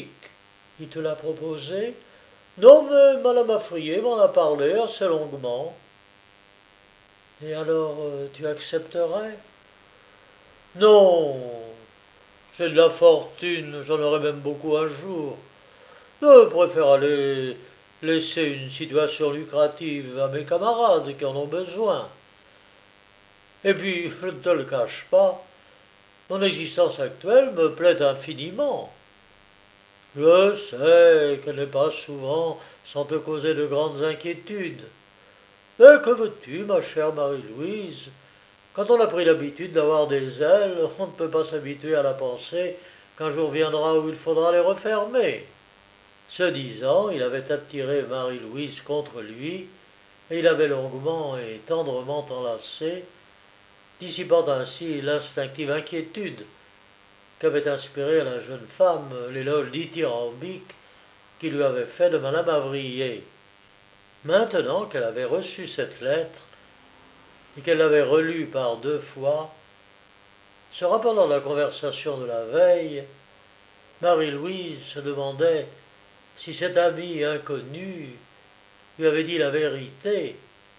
« Il te l'a proposé ?»« Non, mais Madame Avrier m'en a parlé assez longuement. »« Et alors, euh, tu accepterais ?»« Non, j'ai de la fortune, j'en aurai même beaucoup un jour. Je préfère aller laisser une situation lucrative à mes camarades qui en ont besoin. Et puis, je ne te le cache pas, mon existence actuelle me plaît infiniment. Je sais qu'elle n'est pas souvent sans te causer de grandes inquiétudes. Mais que veux-tu, ma chère Marie-Louise? Quand on a pris l'habitude d'avoir des ailes, on ne peut pas s'habituer à la pensée qu'un jour viendra où il faudra les refermer. » Ce disant, il avait attiré Marie-Louise contre lui, et il avait longuement et tendrement enlacé, dissipant ainsi l'instinctive inquiétude qu'avait inspiré à la jeune femme l'éloge dithyrambique qu'il lui avait fait de Madame Avrier. Maintenant qu'elle avait reçu cette lettre et qu'elle l'avait relue par deux fois, se rappelant la conversation de la veille, Marie-Louise se demandait si cet ami inconnu lui avait dit la vérité.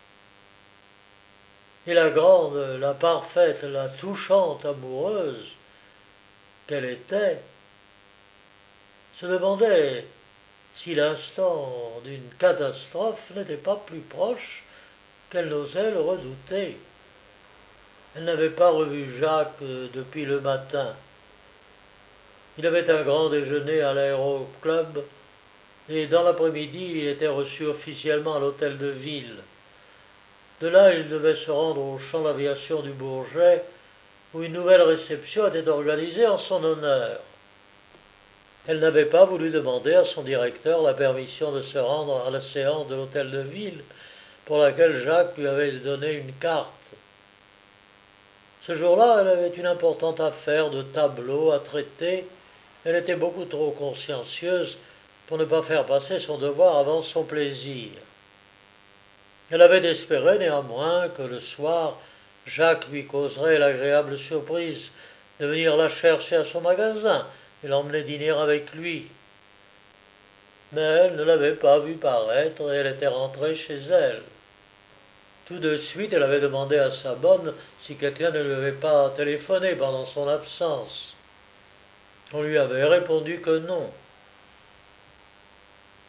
Et la grande, la parfaite, la touchante amoureuse qu'elle était, se demandait si l'instant d'une catastrophe n'était pas plus proche qu'elle n'osait le redouter. Elle n'avait pas revu Jacques depuis le matin. Il avait un grand déjeuner à l'aéroclub et dans l'après-midi il était reçu officiellement à l'hôtel de ville. De là il devait se rendre au champ d'aviation du Bourget où une nouvelle réception était organisée en son honneur. Elle n'avait pas voulu demander à son directeur la permission de se rendre à la séance de l'hôtel de ville, pour laquelle Jacques lui avait donné une carte. Ce jour-là, elle avait une importante affaire de tableau à traiter. Elle était beaucoup trop consciencieuse pour ne pas faire passer son devoir avant son plaisir. Elle avait espéré néanmoins que le soir, Jacques lui causerait l'agréable surprise de venir la chercher à son magasin et l'emmener dîner avec lui. Mais elle ne l'avait pas vu paraître et elle était rentrée chez elle. Tout de suite, elle avait demandé à sa bonne si quelqu'un ne lui avait pas téléphoné pendant son absence. On lui avait répondu que non.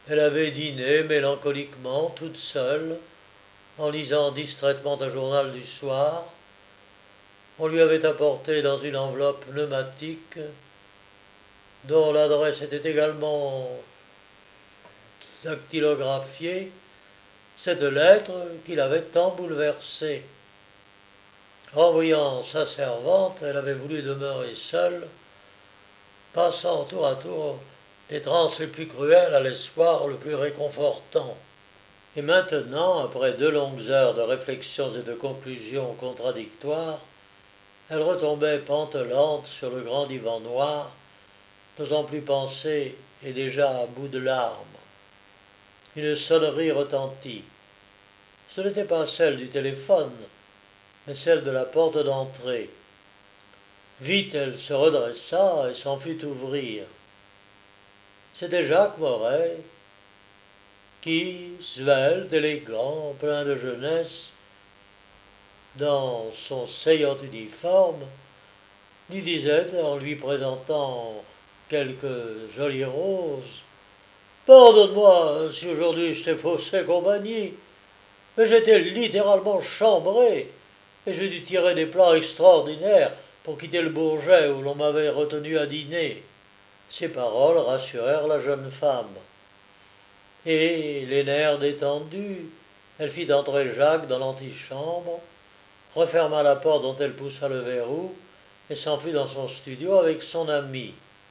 Elle avait dîné mélancoliquement, toute seule, en lisant distraitement un journal du soir. On lui avait apporté dans une enveloppe pneumatique, dont l'adresse était également dactylographiée, cette lettre qui l'avait tant bouleversée. En voyant sa servante, elle avait voulu demeurer seule, passant tour à tour des transes les plus cruelles à l'espoir le plus réconfortant. Et maintenant, après deux longues heures de réflexions et de conclusions contradictoires, elle retombait pantelante sur le grand divan noir, n'osant plus penser et déjà à bout de larmes. Une sonnerie retentit. Ce n'était pas celle du téléphone, mais celle de la porte d'entrée. Vite elle se redressa et s'en fut ouvrir. C'était Jacques Moret, qui, svelte, élégant, plein de jeunesse, dans son saillant uniforme, lui disait, en lui présentant quelques jolies roses, « Pardonne-moi si aujourd'hui je t'ai faussé compagnie, mais j'étais littéralement chambré, et j'ai dû tirer des plans extraordinaires pour quitter le Bourget où l'on m'avait retenu à dîner. » Ces paroles rassurèrent la jeune femme. Et, les nerfs détendus, elle fit entrer Jacques dans l'antichambre, referma la porte dont elle poussa le verrou, et s'enfuit dans son studio avec son ami.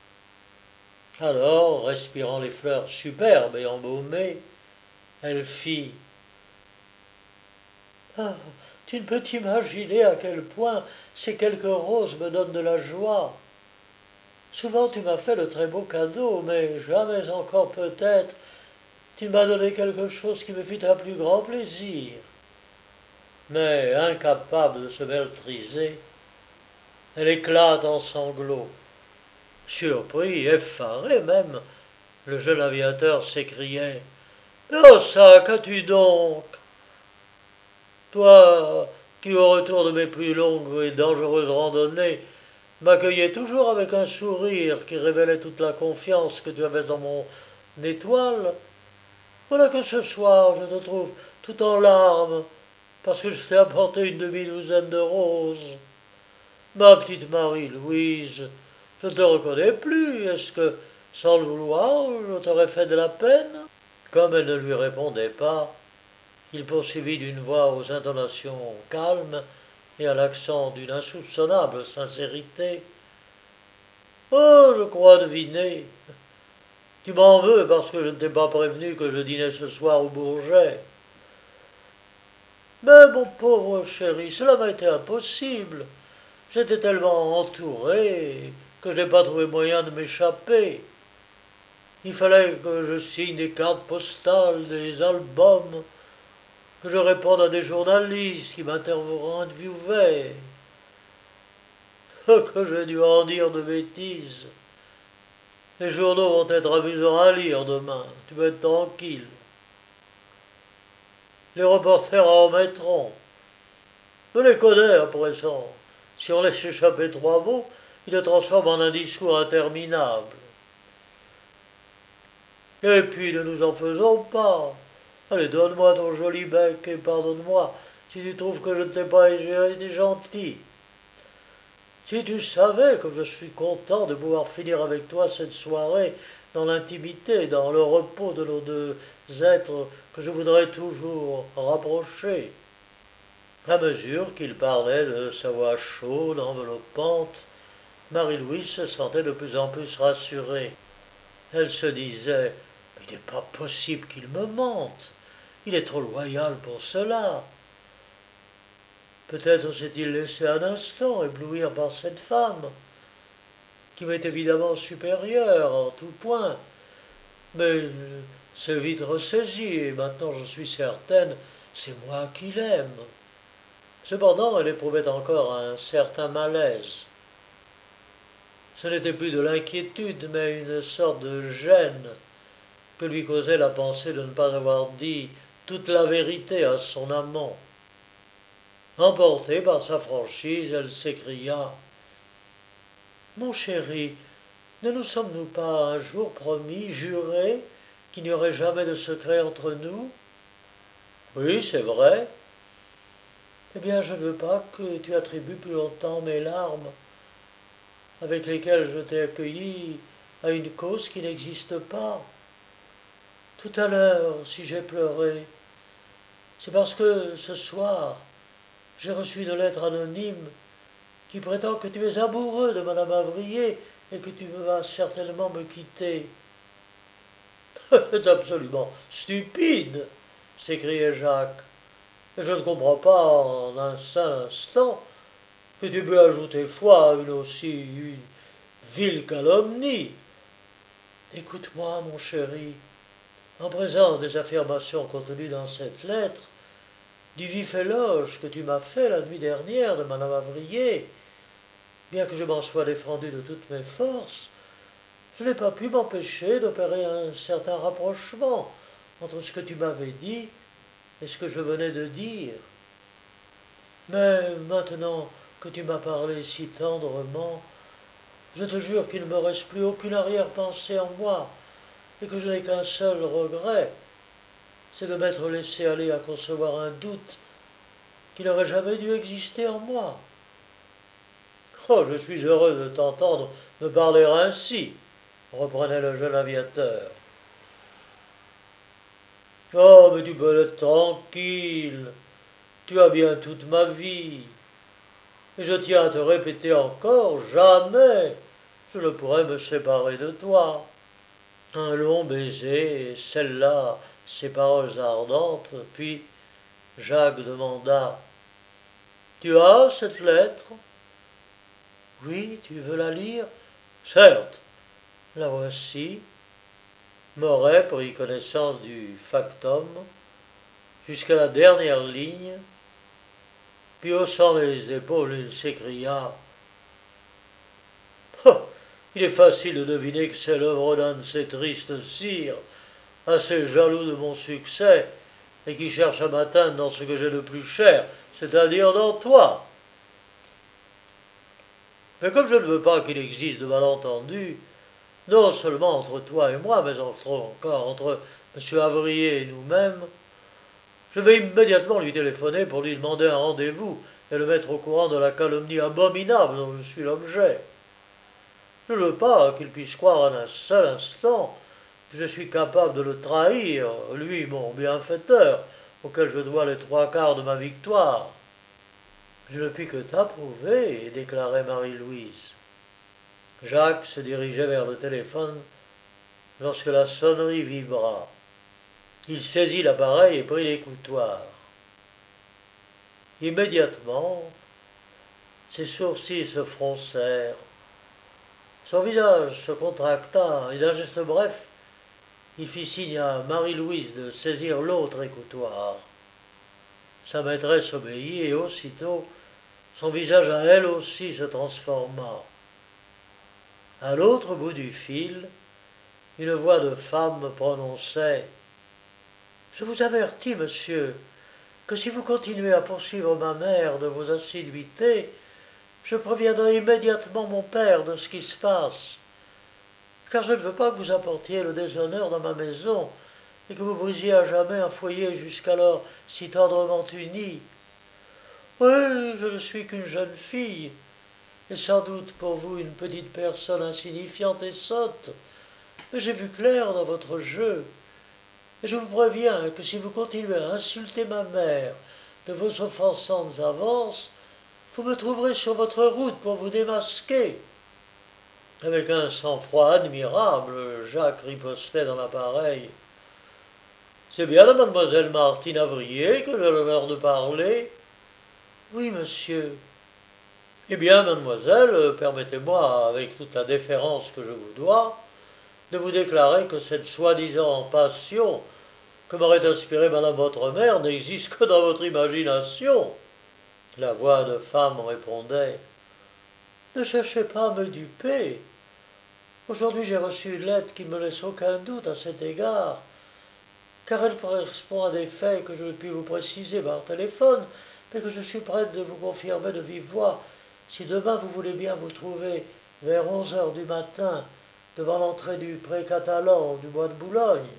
Alors, respirant les fleurs superbes et embaumées, elle fit « Ah, tu ne peux t'imaginer à quel point ces quelques roses me donnent de la joie. Souvent tu m'as fait de très beaux cadeaux, mais jamais encore peut-être tu m'as donné quelque chose qui me fit un plus grand plaisir. » Mais, incapable de se maîtriser, elle éclate en sanglots. Surpris, effaré même, le jeune aviateur s'écriait « Oh ça, qu'as-tu donc? Toi qui, au retour de mes plus longues et dangereuses randonnées, m'accueillais toujours avec un sourire qui révélait toute la confiance que tu avais en mon étoile, voilà que ce soir je te trouve tout en larmes, parce que je t'ai apporté une demi-douzaine de roses. Ma petite Marie-Louise, je ne te reconnais plus, est-ce que, sans le vouloir, je t'aurais fait de la peine ?» Comme elle ne lui répondait pas, il poursuivit d'une voix aux intonations calmes et à l'accent d'une insoupçonnable sincérité. « Oh, je crois deviner. Tu m'en veux parce que je ne t'ai pas prévenu que je dînais ce soir au Bourget. Mais mon pauvre chéri, cela m'a été impossible. J'étais tellement entouré que je n'ai pas trouvé moyen de m'échapper. Il fallait que je signe des cartes postales, des albums, que je réponde à des journalistes qui m'interviewaient. Que j'ai dû en dire de bêtises. Les journaux vont être amusants à lire demain, tu peux être tranquille. Les reporters en mettront. Je les connais à présent. Si on laisse échapper trois mots, ils le transforment en un discours interminable. Et puis ne nous en faisons pas. Allez, donne-moi ton joli bec et pardonne-moi si tu trouves que je ne t'ai pas été gentil. Si tu savais que je suis content de pouvoir finir avec toi cette soirée dans l'intimité, dans le repos de nos deux êtres que je voudrais toujours rapprocher. » À mesure qu'il parlait de sa voix chaude, enveloppante, Marie-Louise se sentait de plus en plus rassurée. Elle se disait « Il n'est pas possible qu'il me mente. Il est trop loyal pour cela. » Peut-être s'est-il laissé un instant éblouir par cette femme, qui m'est évidemment supérieure en tout point, mais c'est vite ressaisi, et maintenant je suis certaine, c'est moi qui l'aime. Cependant, elle éprouvait encore un certain malaise. Ce n'était plus de l'inquiétude, mais une sorte de gêne que lui causait la pensée de ne pas avoir dit toute la vérité à son amant. Emportée par sa franchise, elle s'écria « Mon chéri, ne nous sommes-nous pas un jour promis, jurés, qu'il n'y aurait jamais de secret entre nous? Oui, c'est vrai. Eh bien, je ne veux pas que tu attribues plus longtemps mes larmes, avec lesquelles je t'ai accueilli, à une cause qui n'existe pas. Tout à l'heure, si j'ai pleuré, c'est parce que ce soir, j'ai reçu une lettre anonyme qui prétend que tu es amoureux de Madame Avrier et que tu vas certainement me quitter. C'est absolument stupide, s'écriait Jacques. Et je ne comprends pas en un seul instant que tu peux ajouter foi à une aussi une vile calomnie. Écoute-moi, mon chéri, en présence des affirmations contenues dans cette lettre, du vif éloge que tu m'as fait la nuit dernière de Madame Avrier, bien que je m'en sois défendu de toutes mes forces, je n'ai pas pu m'empêcher d'opérer un certain rapprochement entre ce que tu m'avais dit et ce que je venais de dire. Mais maintenant que tu m'as parlé si tendrement, je te jure qu'il ne me reste plus aucune arrière-pensée en moi, et que je n'ai qu'un seul regret, c'est de m'être laissé aller à concevoir un doute qui n'aurait jamais dû exister en moi. Oh, je suis heureux de t'entendre me parler ainsi, reprenait le jeune aviateur. Oh, mais tu peux être tranquille, tu as bien toute ma vie. Et je tiens à te répéter encore, jamais je ne pourrai me séparer de toi. Un long baiser, et celle-là, ses paroles ardentes, puis Jacques demanda « Tu as cette lettre ?»« Oui, tu veux la lire ?»« Certes, la voici. » Moret prit connaissance du factum jusqu'à la dernière ligne, puis haussant les épaules, il s'écria « Oh, il est facile de deviner que c'est l'œuvre d'un de ces tristes sires, assez jaloux de mon succès, et qui cherche à m'atteindre dans ce que j'ai de plus cher, c'est-à-dire dans toi. Mais comme je ne veux pas qu'il existe de malentendus, non seulement entre toi et moi, mais entre, encore entre M. Avrier et nous-mêmes, je vais immédiatement lui téléphoner pour lui demander un rendez-vous et le mettre au courant de la calomnie abominable dont je suis l'objet. Je ne veux pas qu'il puisse croire en un seul instant que je suis capable de le trahir, lui, mon bienfaiteur, auquel je dois les trois quarts de ma victoire. Je ne puis que t'approuver, déclarait Marie-Louise. Jacques se dirigeait vers le téléphone lorsque la sonnerie vibra. Il saisit l'appareil et prit l'écoutoir. Immédiatement, ses sourcils se froncèrent. Son visage se contracta et d'un geste bref, il fit signe à Marie-Louise de saisir l'autre écoutoir. Sa maîtresse obéit et aussitôt, son visage à elle aussi se transforma. À l'autre bout du fil, une voix de femme prononçait « Je vous avertis, monsieur, que si vous continuez à poursuivre ma mère de vos assiduités, je préviendrai immédiatement mon père de ce qui se passe, car je ne veux pas que vous apportiez le déshonneur dans ma maison et que vous brisiez à jamais un foyer jusqu'alors si tendrement uni. Oui, je ne suis qu'une jeune fille, et sans doute pour vous une petite personne insignifiante et sotte, mais j'ai vu clair dans votre jeu, et je vous préviens que si vous continuez à insulter ma mère de vos offensantes avances, vous me trouverez sur votre route pour vous démasquer. » Avec un sang-froid admirable, Jacques ripostait dans l'appareil. « C'est bien à mademoiselle Martine Avrier que j'ai l'honneur de parler. »« Oui, monsieur. »« Eh bien, mademoiselle, permettez-moi, avec toute la déférence que je vous dois, de vous déclarer que cette soi-disant passion que m'aurait inspirée madame votre mère n'existe que dans votre imagination. » La voix de femme répondait « Ne cherchez pas à me duper. Aujourd'hui j'ai reçu une lettre qui ne me laisse aucun doute à cet égard, car elle correspond à des faits que je ne puis vous préciser par téléphone, mais que je suis prête de vous confirmer de vive voix, si demain vous voulez bien vous trouver vers onze heures du matin devant l'entrée du pré catalan du bois de Boulogne. »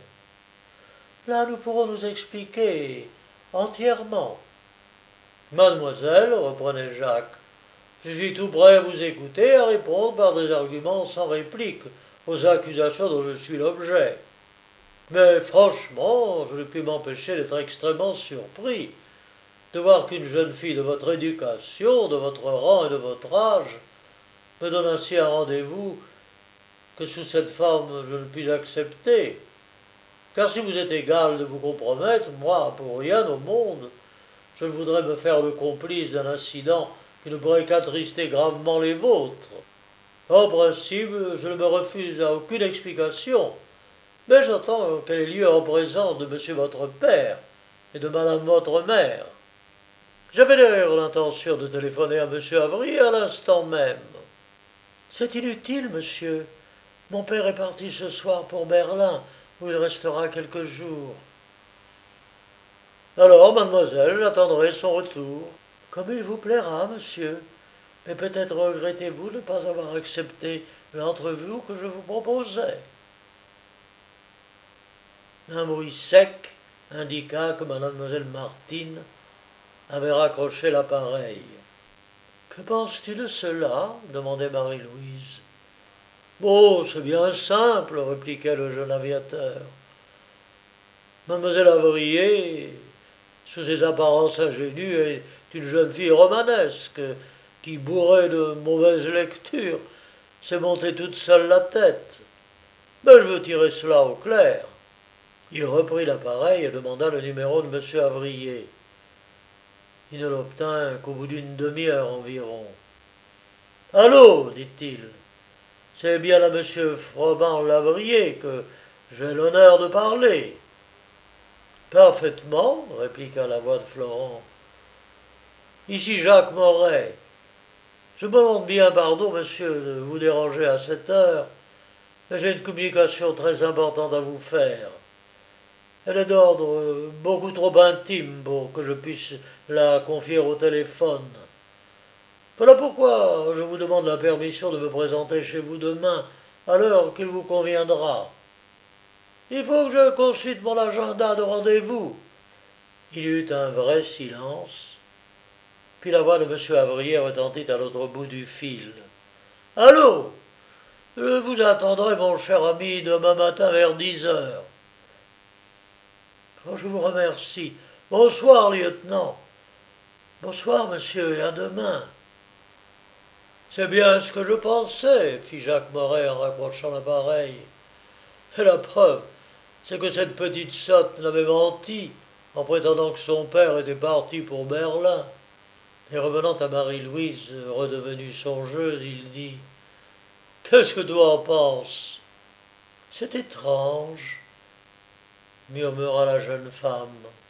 Là, nous pourrons nous expliquer entièrement. Mademoiselle, reprenait Jacques, je suis tout prêt à vous écouter et à répondre par des arguments sans réplique aux accusations dont je suis l'objet. Mais franchement, je ne puis m'empêcher d'être extrêmement surpris de voir qu'une jeune fille de votre éducation, de votre rang et de votre âge me donne ainsi un rendez-vous que sous cette forme je ne puis accepter. Car si vous êtes égal de vous compromettre, moi, pour rien au monde, je ne voudrais me faire le complice d'un incident qui ne pourrait qu'attrister gravement les vôtres. En principe, je ne me refuse à aucune explication, mais j'attends qu'elle ait lieu en présence de monsieur votre père et de madame votre mère. J'avais d'ailleurs l'intention de téléphoner à monsieur Avrier à l'instant même. C'est inutile, monsieur. Mon père est parti ce soir pour Berlin, où il restera quelques jours. Alors, mademoiselle, j'attendrai son retour. Comme il vous plaira, monsieur. Mais peut-être regrettez-vous de ne pas avoir accepté l'entrevue que je vous proposais. Un bruit sec indiqua que mademoiselle Martine avait raccroché l'appareil. Que penses-tu de cela demandait Marie-Louise. Oh, c'est bien simple, répliquait le jeune aviateur. Mademoiselle Avrier, sous ses apparences ingénues, est une jeune fille romanesque qui, bourrée de mauvaise lecture, s'est montée toute seule la tête. Mais je veux tirer cela au clair. Il reprit l'appareil et demanda le numéro de monsieur Avrier. Il ne l'obtint qu'au bout d'une demi-heure environ. « Allô, dit-il, c'est bien à monsieur Froment Lavrier que j'ai l'honneur de parler. »« Parfaitement, répliqua la voix de Florent. Ici Jacques Moret. Je me demande bien pardon, monsieur, de vous déranger à cette heure, mais j'ai une communication très importante à vous faire. Elle est d'ordre beaucoup trop intime pour que je puisse la confier au téléphone. Voilà pourquoi je vous demande la permission de me présenter chez vous demain, à l'heure qu'il vous conviendra. Il faut que je consulte mon agenda de rendez-vous. » Il y eut un vrai silence, puis la voix de monsieur Avrier retentit à l'autre bout du fil. « Allô, je vous attendrai, mon cher ami, demain matin vers dix heures. » Oh, je vous remercie. Bonsoir, lieutenant. Bonsoir, monsieur, et à demain. C'est bien ce que je pensais, fit Jacques Moret en raccrochant l'appareil. Et la preuve, c'est que cette petite sotte m'avait menti en prétendant que son père était parti pour Berlin. Et revenant à Marie-Louise, redevenue songeuse, il dit « Qu'est-ce que tu en penses ?»« C'est étrange, murmura la jeune femme.